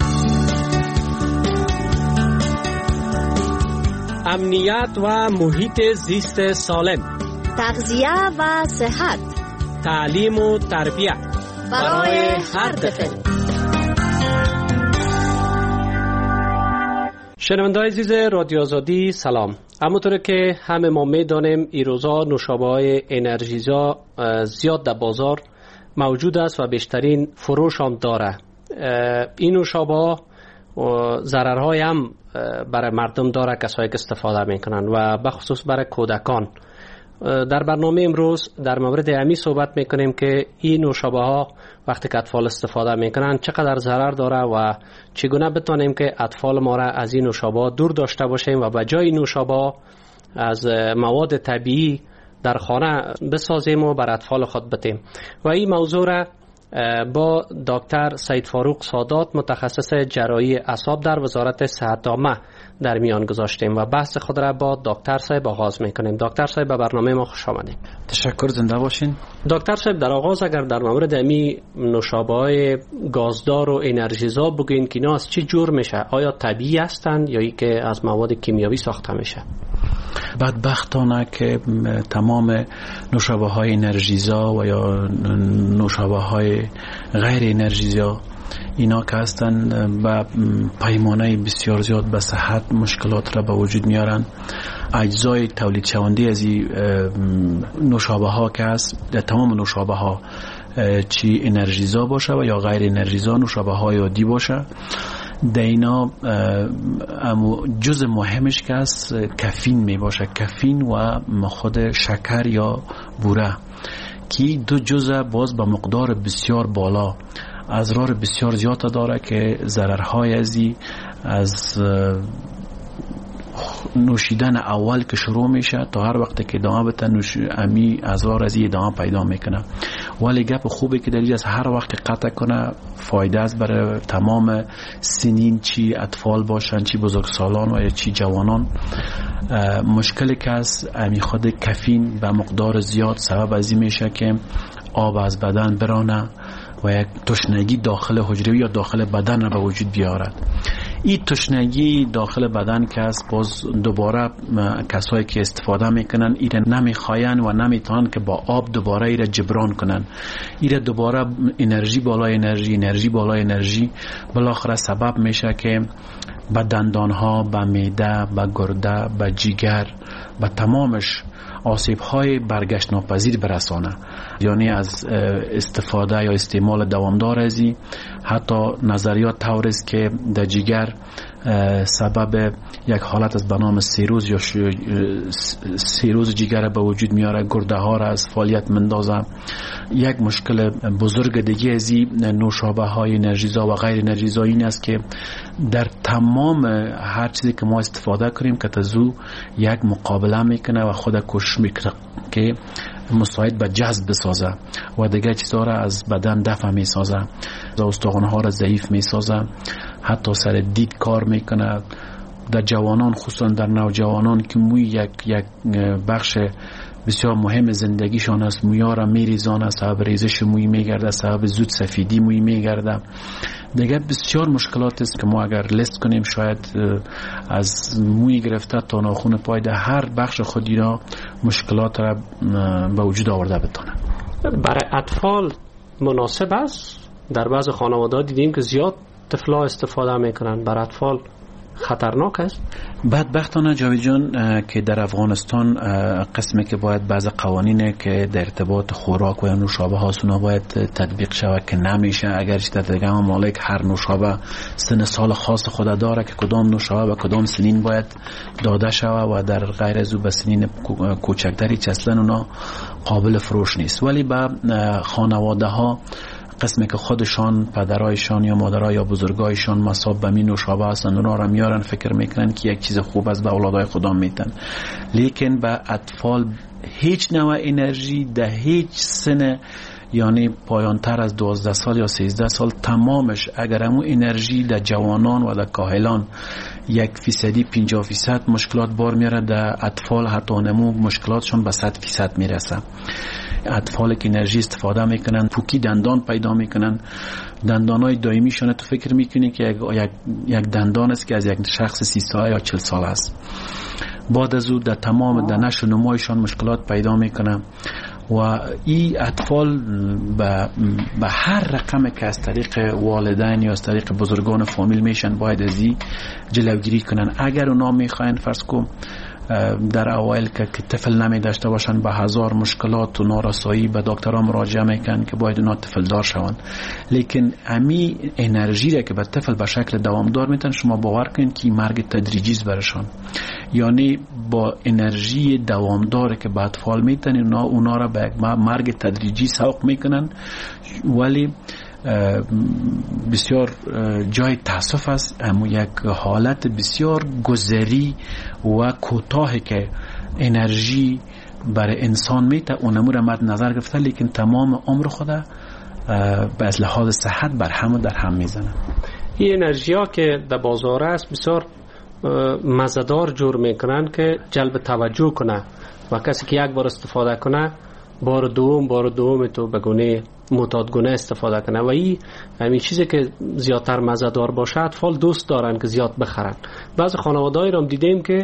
امنیت و محیط زیست سالم، تغذیه و صحت، تعلیم و تربیت برای هر طفل. شنونده‌های عزیز رادیو آزادی سلام. همونطور که همه ما میدانیم این روزا نوشابه‌های انرژیزا زیاد در بازار موجود است و بیشترین فروش هم داره. این نوشابه‌ها ضررهای هم برای مردم داره، کسایی که استفاده میکنن و بخصوص برای کودکان. در برنامه امروز در مورد امی صحبت میکنیم که این نوشابه ها وقتی که اطفال استفاده میکنن چقدر ضرر داره و چگونه بتونیم که اطفال ما را از این نوشابه ها دور داشته باشیم و به جای نوشابه ها از مواد طبیعی در خانه بسازیم و بر اطفال خود بدیم. و این موضوع را با دکتر سید فاروق سادات متخصص جراحی اعصاب در وزارت صحت عامه در میان گذاشتیم و بحث خود را با دکتر صاحب آغاز میکنیم. دکتر صاحب به برنامه ما خوش آمدید. تشکر، زنده باشین. دکتر صاحب در آغاز اگر در مورد امی نوشابه‌های گازدار و انرژیزا بگین که اینا از چه جور میشه؟ آیا طبیعی هستند یا ای که از مواد کیمیاوی ساخته میشه؟ بدبختانه که تمام نوشابه های انرژیزا و یا نوشابه های غیر انرژیزا اینا که هستن با پیمانه بسیار زیاد به صحت مشکلات را به وجود میارن. اجزای تولید شونده از این نوشابه ها که هست، در تمام نوشابه ها چی انرژیزا باشه و یا غیر انرژیزا نوشابه های عادی باشه، در اینا جزء مهمش که است کافین می باشه، کافین و خود شکر یا بوره که دو جزء باز با مقدار بسیار بالا اضرار بسیار زیاد داره که ضررهای ازی از نوشیدن اول که شروع میشه تا هر وقت که ادامه بده نوش امی اضرار ازی ادامه پیدا میکنه. ولی گپ خوبه که دلیل از هر وقت قطع کنه فایده است برای تمام سنین، چی اطفال باشن چی بزرگسالان و یا چی جوانان. مشکلی که از امی خود کافین به مقدار زیاد سبب ازی میشه که آب از بدن برانه و یک تشنگی داخل حجره یا داخل بدن را به وجود بیارد. این تشنگی داخل بدن که است باز دوباره کسایی که استفاده میکنن ایره نمیخواین و نمیتونن که با آب دوباره ایره جبران کنن. ایره دوباره انرژی بالای انرژی انرژی بالای انرژی بالاخره سبب میشه که به دندانها، به معده، به گرده، به جگر، به تمامش آسیب های برگشت ناپذیر برسانه. یعنی از استفاده یا استعمال دوامدار ازی حتی نظریات طور است که در جگر سبب یک حالت از بنام سیروز یا سیروز جگر به وجود میاره، گرده ها را از فعالیت مندازه. یک مشکل بزرگ دیگه ازی نوشابه های انرژیزا و غیر انرژیزا این است که در تمام هر چیزی که ما استفاده کنیم که تزو یک مقابله میکنه و خود کش میکنه که مساعد به جذب بسازه و دیگه چیزها را از بدن دفع میسازه، استخوان‌ها را ضعیف میسازه، حتی سر دید کار میکنه. در جوانان خصوصا در نوجوانان که موی یک یک بخش بسیار مهم زندگیشان است، مویا را میریزانه، سبب ریزش موی میگرده، سبب زود سفیدی موی میگرده. دیگه بسیار مشکلات است که ما اگر لیست کنیم شاید از موی گرفته تا ناخن پای در هر بخش خودی را مشکلات را به وجود آورده بتونه. برای اطفال مناسب است؟ در بعض خانواده دیدیم که زیاد طفلا استفاده میکنن. برای اطفال خطرناک است؟ بدبختانه جاوید جان که در افغانستان قسمی که باید بعض قوانین که در ارتباط خوراک و نوشابه ها سونا باید تطبیق شود که نمیشه. اگرچه در دیگه ممالک هر نوشابه سن سال خاص خود داره که کدام نوشابه و کدام سنین باید داده شود و در غیر از او به سنین کوچکتری که اصلا اونا قابل فروش نیست. ولی به خانواده ها قسمی که خودشان پدرایشان یا مادرای یا بزرگایشان مصاب به می نوشابه هستند اونا را میارن، فکر میکنن که یک چیز خوب است، به اولادای خودم میتن. لیکن به اطفال هیچ نوع انرژی در هیچ سن، یعنی پایان تر از دوازده سال یا سیزده سال تمامش، اگر همون انرژی در جوانان و در کاهلان یک فیصدی پنجاه فیصد مشکلات بار میاره، در اطفال حتی نمو مشکلاتشون به صد فیصد میرسه. اطفال که انرژی استفاده میکنن پوکی دندان پیدا میکنن، دندانای دائمیشون تو فکر میکنی که یک, یک دندان است که از یک شخص سی ساله یا چل ساله است. بعد از او در تمام در نشو نمایشان مشکلات پیدا میکنن و این اطفال به به هر رقم که از طریق والدین یا از طریق بزرگان فامیل میشن باید از این جلوگیری کنن. اگر اونا میخواین فرض کو در اوایل که طفل نمی داشته باشن به هزار مشکلات و نارسایی به دکترها مراجعه میکنن که باید اونا طفل دار شون. لیکن امی انرژی را که به طفل به شکل دوامدار میتن، شما باور کنید که مرگ تدریجی است برشان. یعنی با انرژی دوامدار که به اطفال میتن اونا اونا را به مرگ تدریجی سوق میکنن. ولی بسیار جای تاسف است، اما یک حالت بسیار گذری و کوتاه که انرژی برای انسان میته اونمو را مد نظر گرفته، لیکن تمام عمر خود به از لحاظ صحت بر هم در هم میزنه. این انرژی ها که در بازار است بسیار مزدار جور میکنن که جلب توجه کنه و کسی که یک بار استفاده کنه بار دوم بار دوم تو به گونه معتادگونه استفاده کنه و این همین چیزی که زیادتر مزه‌دار باشه اطفال دوست دارن که زیاد بخرن. بعضی خانواده‌ای رو دیدیم که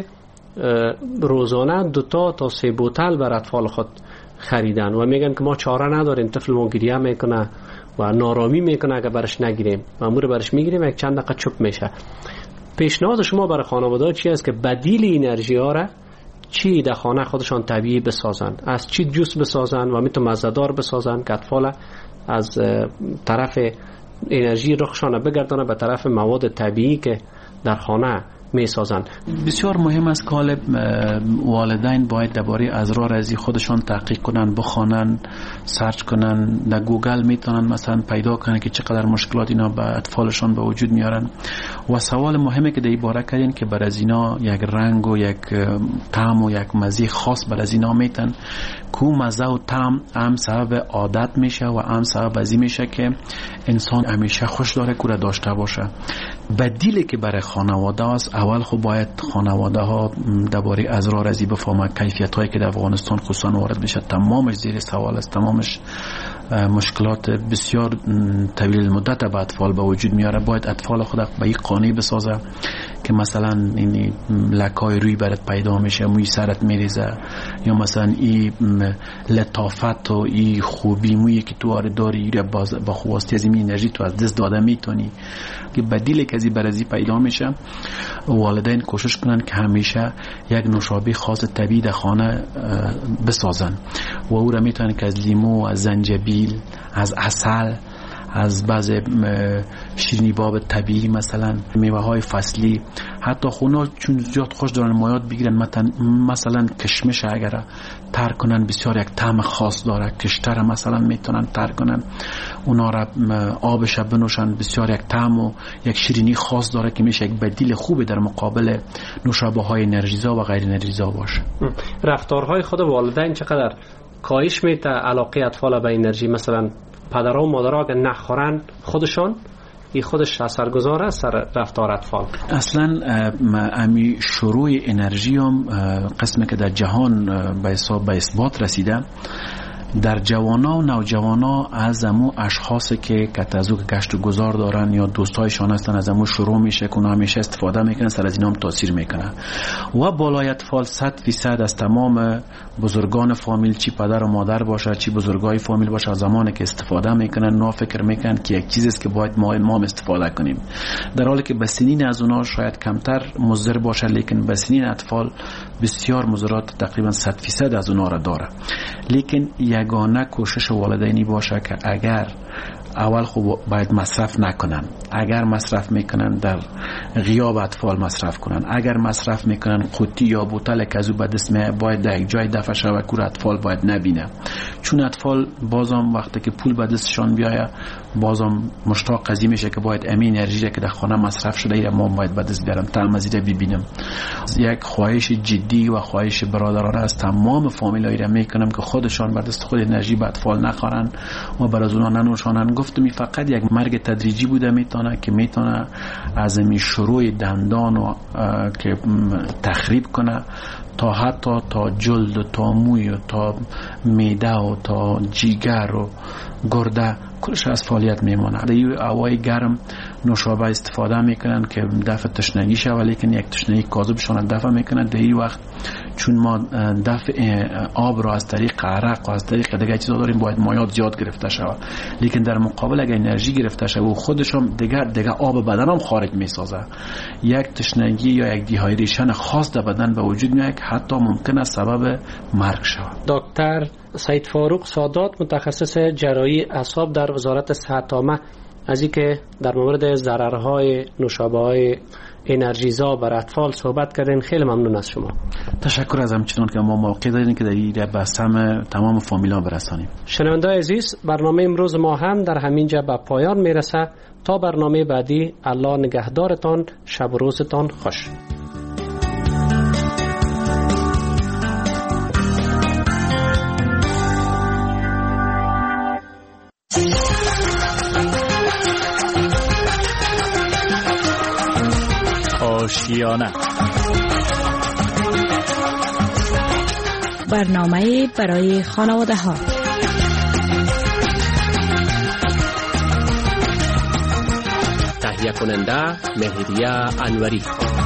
روزانه دو تا تا سه بوتل بر اطفال خود خریدن و میگن که ما چاره نداریم، طفل ما گریه میکنه و نارامی میکنه اگه برش نگیریم و امور برش میگیریم یک چند دقیقه چوب میشه. پیشنهاد شما برای خانواده‌ها چی است که بدیل انرژی ها را چی در خانه خودشان طبیعی بسازن؟ از چی جوس بسازن و میتون مزه‌دار بسازن که اطفال از طرف انرژی رخشان بگردانه به طرف مواد طبیعی که در خانه میسازن. بسیار مهم است که والدین باید درباره اسرار ازی خودشان تحقیق کنن، بخوانن، سرچ کنن، در گوگل میتونن مثلا پیدا کنن که چقدر مشکلات اینا به اطفالشان به وجود میارن. و سوال مهمه که در این باره کردین که بر از اینا یک رنگ و یک طعم و یک مزه خاص بر از اینا میتن که مزه و طعم هم سبب عادت میشه و هم سبب ازی میشه که انسان همیشه خوش داره که داشته باشه. بدیلی که برای خانواده است، اول خب باید خانواده ها درباره اسرار ازی بفهمن. کیفیت هایی که در افغانستان خصوصا وارد میشه تمامش زیر سوال است، تمامش مشکلات بسیار طویل مدت به اطفال به وجود میاره. باید اطفال خود به این قانع بسازه که مثلا این لکای روی برات پیدا میشه، موی سرت میریزه، یا مثلا این لطافت و این خوبی مویی که تو آره داری با خواستی از این انرژی تو از دست داده میتونی که بدیل که ازی برازی پیدا میشه. والدین کوشش کنن که همیشه یک نوشابه خاص طبیعی در خانه بسازن و او را میتونن که از لیمو، از زنجبیل، از عسل، از بعض شیرینی باب طبیعی، مثلا میوه های فصلی، حتی خونا چون زیاد خوش دارن مایات بگیرن، مثلا کشمش اگر تر کنن بسیار یک طعم خاص داره، کشتر مثلا میتونن تر کنن، اونا را آبش بنوشن، بسیار یک طعم و یک شیرینی خاص داره که میشه یک بدیل خوبی در مقابل نوشابه های انرژیزا و غیر انرژیزا باشه. رفتارهای خود والدین چقدر کاهش میده علاقه اطفال به انرژی؟ مثلا پدرها و مادرها اگه نخورن خودشان این خودش اثرگذار است سر رفتار اطفال. اصلا امی شروع انرژی هم قسمی که در جهان به حساب به اثبات رسیده در جوانا و نوجوانا از امو اشخاصی که کتازو که گشت و گذار دارن یا دوستایشان هستن از امو شروع میشه که همیشه استفاده میکنن، سر از اینا هم تاثیر میکنه. و بالای اطفال صد فیصد از تمام بزرگان فامیل، چی پدر و مادر باشه چی بزرگای فامیل باشه، زمانی که استفاده میکنن نا فکر میکنن که یک چیزی است که باید ما ما استفاده کنیم، در حالی که بسنین از اونها شاید کمتر مضر باشه، لیکن بسنین اطفال بسیار مضرات تقریبا صد فیصد از اونها را داره. لیکن یگانه کوشش والدینی باشه که اگر اول خوب باید مصرف نکنن، اگر مصرف میکنن در غیاب اطفال مصرف کنن، اگر مصرف میکنن قوطی یا بوتل که از او به دست میاد باید در یک جای دفع شود که اطفال باید نبینه، چون اطفال بازم وقتی که پول به دستشان بیاید بازم مشتاق قضیه میشه که باید امی انرژی که در خانه مصرف شده یا ما باید به دست بیارم طعم از این ببینم. یک خواهش جدی و خواهش برادرانه از تمام فامیلایی را میکنم که خودشان به دست خود انرژی به اطفال نخورن و بر از اونها ننوشانن. گفتم این فقط یک مرگ تدریجی بوده میتونه که میتونه از این شروع دندان و که تخریب کنه تا حتی تا جلد و تا موی و تا میده و تا جیگر و گرده کلش از فعالیت میمونه. در این هوای گرم نوشابه استفاده میکنن که دفع تشنگی شود، لیکن یک تشنگی کاذبشان دفع میکنن. در این وقت چون ما دفع آب را از طریق عرق و از طریق دیگه چیزا داریم باید مایات زیاد گرفته شود، لیکن در مقابل اگر انرژی گرفته شود و خودشون دیگه دیگه آب بدن هم خارج میسازه، یک تشنگی یا یک دیهایدریشن خاص در بدن به وجود میاد که حتی ممکن است سبب مرگ شود. دکتر سید فاروق سادات، متخصص جراحی اعصاب در وزارت صحت عامه، از اینکه در مورد ضررهای نوشابه‌های انرژیزا بر اطفال صحبت کردین، خیلی ممنون از شما. تشکر از همچنان که ما موقع دارین که در این به سهم تمام فامیلان برسانیم. شنونده عزیز، برنامه امروز ما هم در همین جا به پایان میرسه. تا برنامه بعدی، الله نگهدارتان، شب و روزتان خوش. آشیانه، برنامه برای خانواده ها. تهیه کننده مهریه انوری.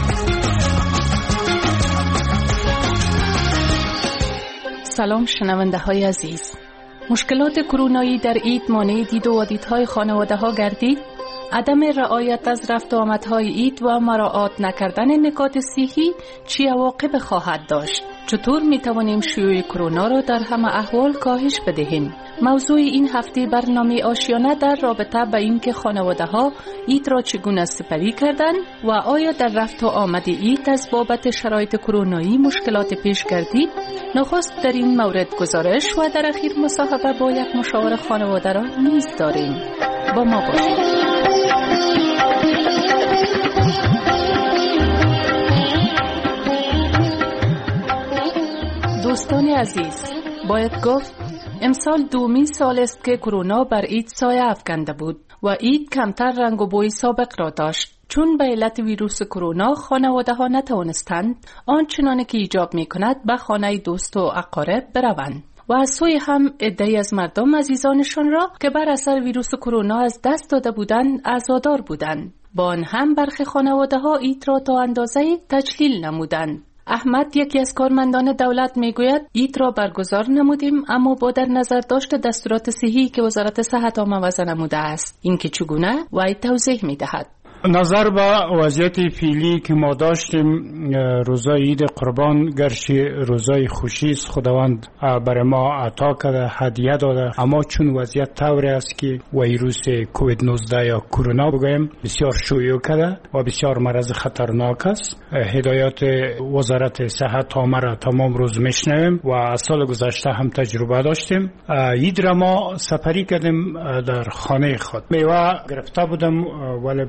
سلام شنونده های عزیز. مشکلات کرونایی در عید مانع دید و دیدهای خانواده ها گردید. عدم رعایت از رفت و آمدهای عید و مراعات نکردن نکات صحی چی عواقب خواهد داشت؟ چطور می توانیم شیوع کرونا را در همه احوال کاهش بدهیم؟ موضوع این هفته برنامه آشیانه در رابطه با اینکه خانواده ها عید را چگونه سپری کردند و آیا در رفت و آمد عید از بابت شرایط کرونایی مشکلات پیش گردید؟ نخست در این مورد گزارش و در اخیر مصاحبه با یک مشاور خانواده را نیز داریم. با ما باشید. دوستان عزیز، باید گفت امسال دومین سال است که کرونا بر عید سایه افکنده بود و عید کمتر رنگ و بوی سابق را داشت، چون به علت ویروس کرونا خانواده ها نتوانستند آنچنانی که ایجاب می کند به خانه دوست و اقارب بروند و از سوی هم عده‌ای از مردم عزیزانشان را که بر اثر ویروس کرونا از دست داده بودند عزادار بودند. با آن هم برخی خانواده ها عید را تا اندازه‌ای تجلیل نمودند. احمد، یکی از کارمندان دولت، میگوید عید را برگزار نمودیم اما با در نظر داشت دستورات صحی که وزارت صحت عامه وضع نموده است. این که چگونه و توضیح میدهد. نظر به وضعیت فعلی که ما داشتیم، روزای عید قربان گرچه روزای خوشی است، خداوند برای ما عطا کرده، هدیه داده، اما چون وضعیت طوری است که ویروس کووید نوزده یا کرونا بگویم بسیار شیوع کرده و بسیار مرض خطرناک است. هدایات وزارت صحت عامه را تمام روز میشنویم و از سال گذشته هم تجربه داشتیم. عید را ما سپری کردیم در خانه خود. میوه گرفته بودم ولی با او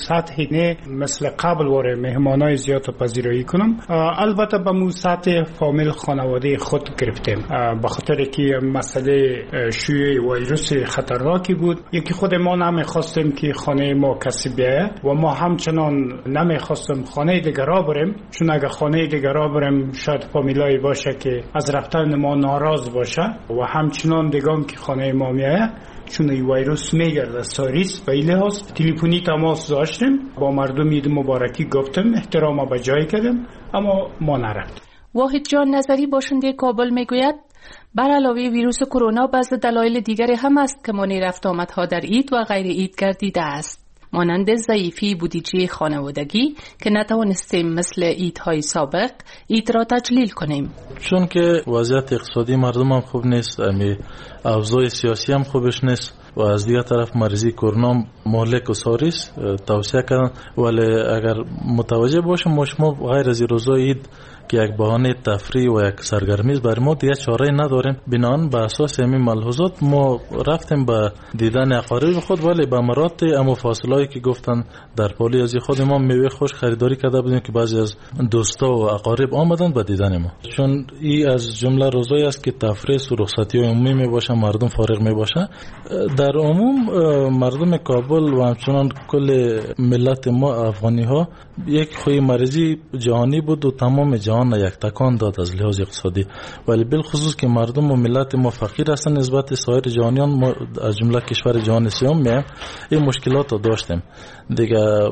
سطحی نه مثل قبل واره مهمانای زیاد پذیرایی کنم. البته به مو سطح فامیل خانواده خود گرفتیم به خاطر که مسئله شیوع ویروس خطرناکی بود. یکی خود ما نمیخواستیم که خانه ما کسی بیاید و ما همچنان نمیخواستیم خانه دیگرا بریم، چون اگر خانه دیگرا بریم شاید فامیلایی باشه که از رفتن ما ناراض باشه و همچنان دیگم که خانه ما میآید چون این ویروس میگرده ساریس. به این لحاظ تلفنی تماس داشتیم با مردم عید مبارکی گفتیم احترام به جای کردیم اما ما نرفتیم. واحد جان نظری باشنده کابل میگوید بر علاوه ویروس کرونا بعض دلایل دیگری هم است که مانع رفت آمدها در عید و غیر عید گردیده است، مانند ضعیفی بودجه خانوادگی که نتوانستیم مثل عیدهای سابق عید را تجلیل کنیم. چون که وضعیت اقتصادی مردم هم خوب نیست، امی اوضاع سیاسی هم خوبش نیست و از دیگر طرف مریضی کرونا مهلک و ساریس توصیه کردن. ولی اگر متوجه باشیم ما شما غیر از روزای عید که یک بهانه تفریح و یک سرگرمی است برای ما دیگه چاره نداریم. بنابراین بر اساس همین ملحوظات ما رفتیم به دیدن اقارب خود، ولی به مراتب اما فاصله‌ای که گفتن در پالی از خود ما میوه خوش خریداری کرده بودیم که بعضی از دوستا و اقارب آمدن به دیدن ما، چون این از جمله روزایی است که تفریح و رخصتی عمومی میباشه، مردم فارغ میباشه. در عموم مردم کابل و همچنان کل ملت ما افغانی ها یک خوی مریضی جهانی بود و تمام جهان یک تکان داد از لحاظ اقتصادی، ولی بالخصوص که مردم و ملت ما فقیر هستن نسبت سایر جهانیان، ما از جمله کشور جهان سوم می این مشکلات رو داشتیم دیگه،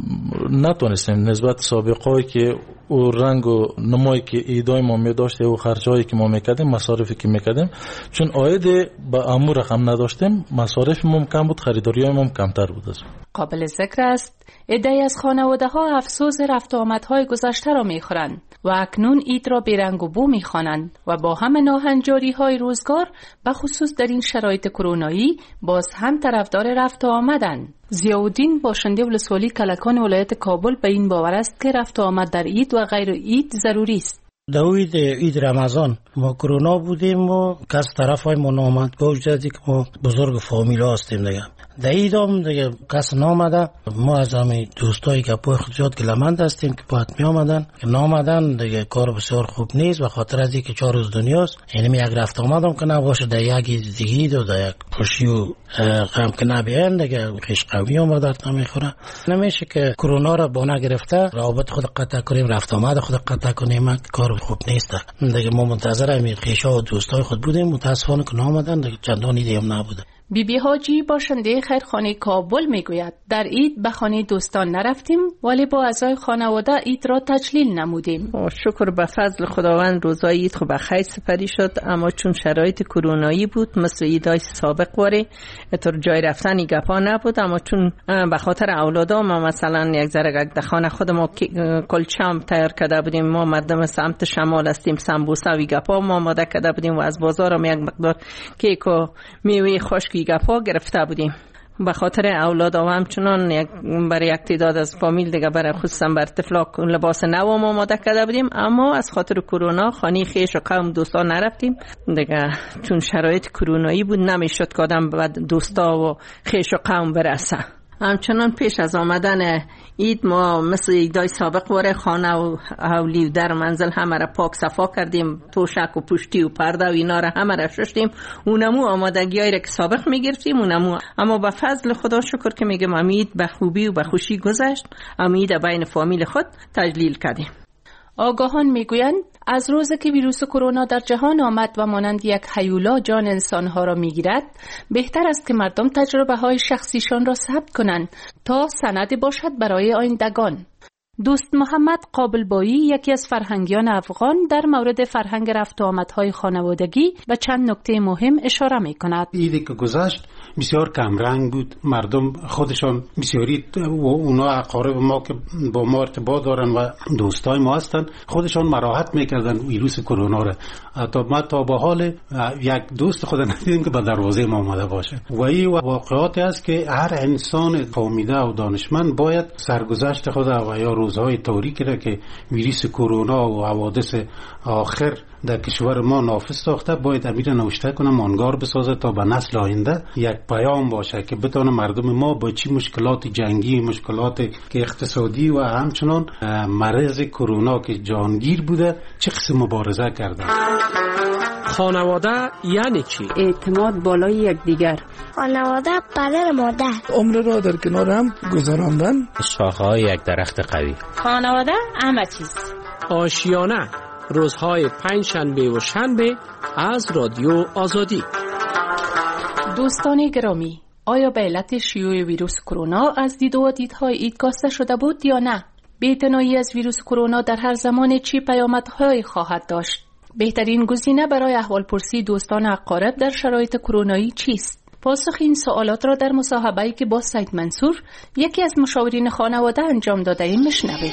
نتونستیم نسبت سابقه‌ای که او رنگ و نمایی که ایدای ما می داشته و خرجایی که ما میکردیم، مصارفی که میکردیم، چون عاید با امور رقم نداشتیم، مصارف ما کم بود، خریداریای ما کمتر بود. قابل ذکر است عده‌ای از خانواده ها افسوس رفت و آمدهای گذشته را میخورند و اکنون عید را بیرنگ و بو میخوانند و با هم ناهنجاری های روزگار به خصوص در این شرایط کرونایی باز هم طرفدار رفت و آمدند. ضیاءالدین باشنده ولسوالی کلکان ولایت کابل به این باور است که رفت و آمد در عید و غیر عید ضروری است. در عید عید رمضان ما کرونا بودیم و کس طرف های ما نامد گوش دادی که ما بزرگ فامیل هستیم دیگه. در عید هم دیگه کس نامده، ما از همه دوستایی که پای خود زیاد گلمند هستیم که باید می آمدن که نامدن دیگه کار بسیار خوب نیست و خاطر از اینکه چهار روز دنیاست، یعنی یک رفت آمدم که نباشه در یک دیگه و در یک خوشی و غم که نبیان دیگه خیش قوی هم درد نمیخوره. نمیشه که کرونا را بانه گرفته رابط خود قطع کنیم، رفت آمد خود قطع کنیم، کار خوب نیست دیگه. ما منتظر همین خیشا و دوستای خود بودیم، متاسفانه که نامدن دیگه چندانی دیگه هم نبوده. بی بی حاجی باشنده خیرخانه کابل میگوید در عید به خانه دوستان نرفتیم ولی با اعضای خانواده عید را تجلیل نمودیم. شکر به فضل خداوند روزای عید خب بخیر سپری شد، اما چون شرایط کرونایی بود مثل عیدای سابق واره اتر جای رفتن گپا نبود، اما چون به خاطر اولادا ما مثلا یک ذره در خانه خود ما کلچم تیار کرده بودیم، ما مردم سمت شمال هستیم، سمبوسه و گپا ما آماده کرده بودیم و از بازار هم یک مقدار کیک و میوه خشک گپا گرفته بودیم. به خاطر اولاد و همچنان یک برای یک تعداد از فامیل دیگه برای خصوصا بر طفلاک لباس نو آماده کرده بودیم، اما از خاطر کرونا خانه خیش و قوم دوستان نرفتیم دیگه، چون شرایط کرونایی بود نمیشد که آدم به دوستا و خیش و قوم برسه. همچنان پیش از آمدن عید ما مثل عیدای سابق واره خانه و حولی و در منزل همه را پاک صفا کردیم، توشک و پشتی و پرده و اینا را همه را شستیم، اونمو آمادگی هایی را که سابق میگرفتیم اونمو، اما به فضل خدا شکر که میگم امید به خوبی و به خوشی گذشت، امید بین فامیل خود تجلیل کردیم. آگاهان میگویند از روزی که ویروس کرونا در جهان آمد و مانند یک هیولا جان انسانها را میگیرد، بهتر است که مردم تجربه های شخصیشان را ثبت کنند تا سندی باشد برای آیندگان. دوست محمد قابلبایی یکی از فرهنگیان افغان در مورد فرهنگ رفت و آمدهای خانوادگی و چند نکته مهم اشاره می کند. ایدی که گذشت بسیار کم رنگ بود، مردم خودشان بسیاری و اونا اقارب ما که با ما ارتباط دارن و دوستای ما هستن خودشان مراحت میکردن ویروس کرونا را. تا ما تا به حال یک دوست خود ندیدیم که به دروازه ما آمده باشه و این واقعاتی است که هر انسان فهمیده و دانشمند باید سرگذشت خود و یا روزهای تاریکی را که ویروس کرونا و حوادث آخر در کشور ما نافذ ساخته باید امیر نوشته کنه مانگار بسازه تا به نسل آینده یک پیام باشه که بتونه مردم ما با چی مشکلات جنگی، مشکلات که اقتصادی و همچنان مرض کرونا که جانگیر بوده چه قسم مبارزه کردن. خانواده یعنی چی؟ اعتماد بالای یکدیگر. خانواده پدر مادر. عمر را در کنار هم گذراندن. شاخه‌های یک درخت قوی. خانواده همه چیز. آشیانه روزهای پنج شنبه و شنبه از رادیو آزادی. دوستان گرامی، آیا به علت شیوع ویروس کرونا از دید و دیدهای عید کاسته شده بود یا نه؟ بی‌اعتنایی از ویروس کرونا در هر زمان چه پیامدهایی خواهد داشت؟ بهترین گزینه برای احوالپرسی دوستان اقارب در شرایط کرونایی چیست؟ پاسخ این سوالات را در مصاحبه‌ای که با سید منصور، یکی از مشاورین خانواده انجام داده ایم میشنوید.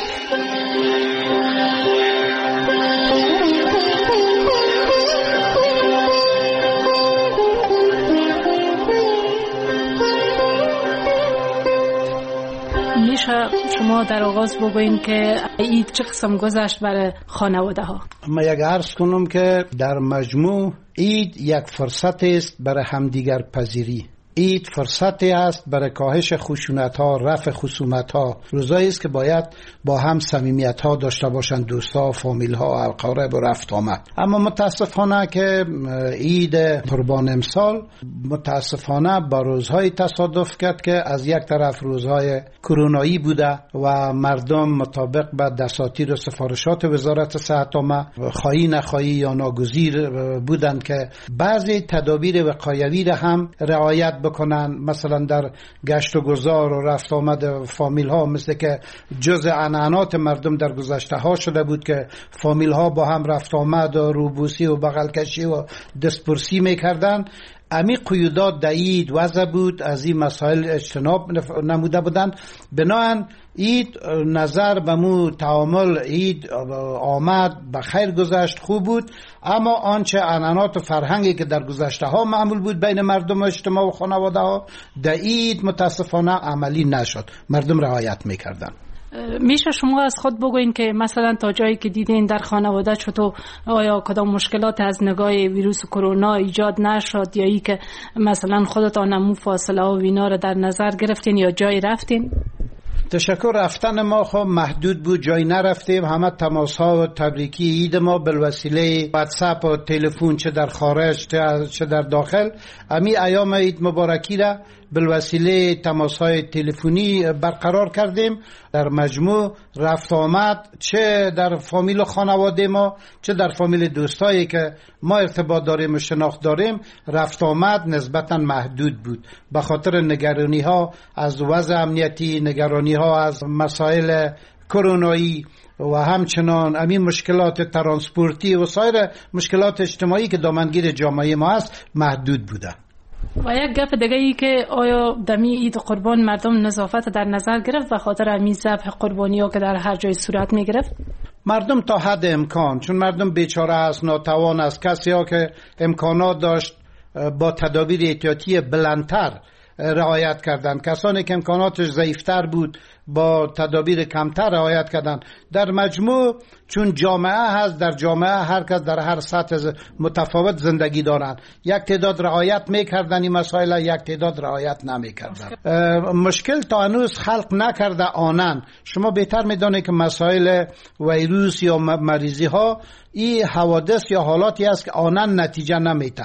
میشه شما در آغاز بگوین که عید چه قسم گذشت برای خانواده ها؟ ما یک عرض کنم که در مجموع عید یک فرصت است برای همدیگر پذیری. عید فرصتی است برای کاهش خشونت ها، رفع خصومت ها. روزایی است که باید با هم صمیمیت ها داشته باشند، دوستا، فامیل ها، اقارب و رفت آمد. اما متاسفانه که عید قربان امسال متاسفانه با روزهای تصادف کرد که از یک طرف روزهای کرونایی بوده و مردم مطابق به دساتیر و سفارشات وزارت صحت عامه خواهی نخواهی یا ناگزیر بودند که بعضی تدابیر وقایوی را هم رعایت بکنن. مثلا در گشت و گذار و رفت آمد فامیل ها مثل که جزء عنعنات مردم در گذشته ها شده بود که فامیل ها با هم رفت آمد و روبوسی و بغل کشی و دستپرسی میکردن. امی قیودات در عید وضع بود، از این مسائل اجتناب نموده بودند. بنابراین عید نظر به مو تعامل عید آمد به خیر گذشت، خوب بود. اما آنچه عنعنات و فرهنگی که در گذشته ها معمول بود بین مردم و اجتماع و خانواده ها در عید متاسفانه عملی نشد، مردم رعایت میکردن. میشه شما از خود بگوین که مثلا تا جایی که دیدین در خانواده چطور، آیا کدام مشکلات از نگاه ویروس کرونا ایجاد نشد یا ای که مثلا خودتان همون فاصله و وینا رو در نظر گرفتین یا جایی رفتین؟ تشکر. رفتن ما خب محدود بود، جایی نرفتیم. همه تماس ها و تبریکی عید ما بالوسیله واتساپ و تلفن چه در خارج چه در داخل، امی ایام عید مبارکی را بالوسیله تماس های تلفنی برقرار کردیم. در مجموع رفت آمد چه در فامیل و خانواده ما چه در فامیل دوستایی که ما ارتباط داریم و شناخت داریم رفت آمد نسبتا محدود بود به خاطر نگرانی ها از وضع امنیتی، نگرانی ها از مسائل کرونایی و همچنان همین مشکلات ترانسپورتی و سایر مشکلات اجتماعی که دامنگیر جامعه ما است محدود بوده. و یک گپ دیگه ای که آیا دمی عید قربان مردم نظافت در نظر گرفت به خاطر همین ذبح قربانی ها که در هر جای صورت می گرفت؟ مردم تا حد امکان، چون مردم بیچاره است، ناتوان است، کسی ها که امکانات داشت با تدابیر احتیاطی بلندتر رعایت کردند، کسانی که امکاناتش ضعیفتر بود با تدابیر کمتر رعایت کردند. در مجموع چون جامعه هست، در جامعه هر کس در هر سطح متفاوت زندگی دارند، یک تعداد رعایت میکردن این مسائل، یک تعداد رعایت نمیکردن. مشکل تا هنوز خلق نکرده آنن. شما بهتر میدانید که مسائل ویروس یا مریضی ها این حوادث یا حالاتی است که آنن نتیجه نمیده.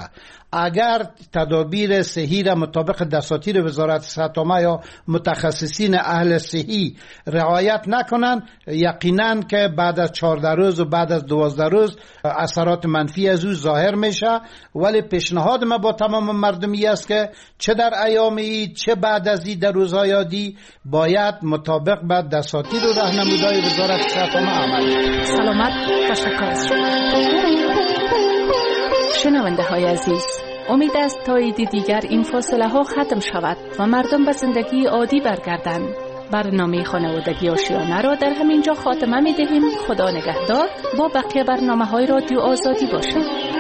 اگر تدابیر صحی را مطابق دساتیر وزارت صحت عامه یا متخصصین اهل صحی رعایت نکنن، یقینا که بعد از چهارده روز و بعد از دوازده روز اثرات منفی از او ظاهر میشه. ولی پیشنهاد ما با تمام مردمی است که چه در ایام عید چه بعد از عید در روزهای عادی باید مطابق به دساتیر و راهنمودهای وزارت صحت عامه عمل. سلامت، تشکر از شما. شنونده های عزیز، امید است تا عید دیگر این فاصله ها ختم شود و مردم به زندگی عادی برگردند. برنامه خانوادگی آشیانه را در همین جا خاتمه می دهیم. خدا نگهدار. با بقیه برنامه های رادیو آزادی باشید.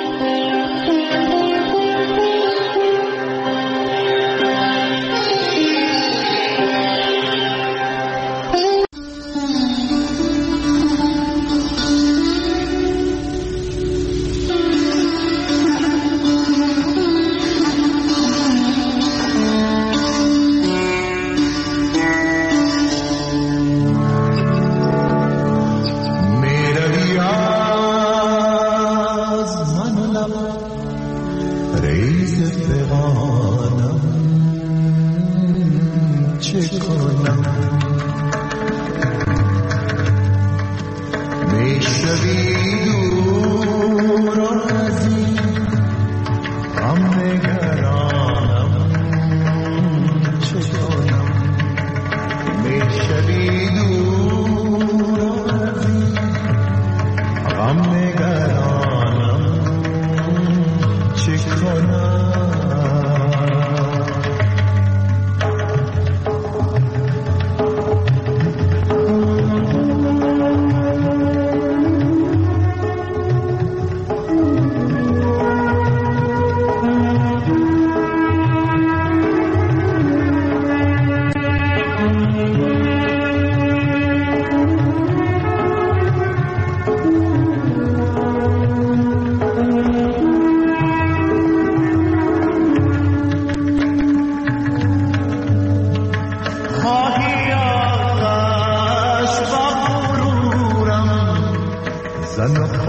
چه کنم میشوی دور از این غم نگرانم چه کنم میشوی دور از این غم نگرانم چه کنم زن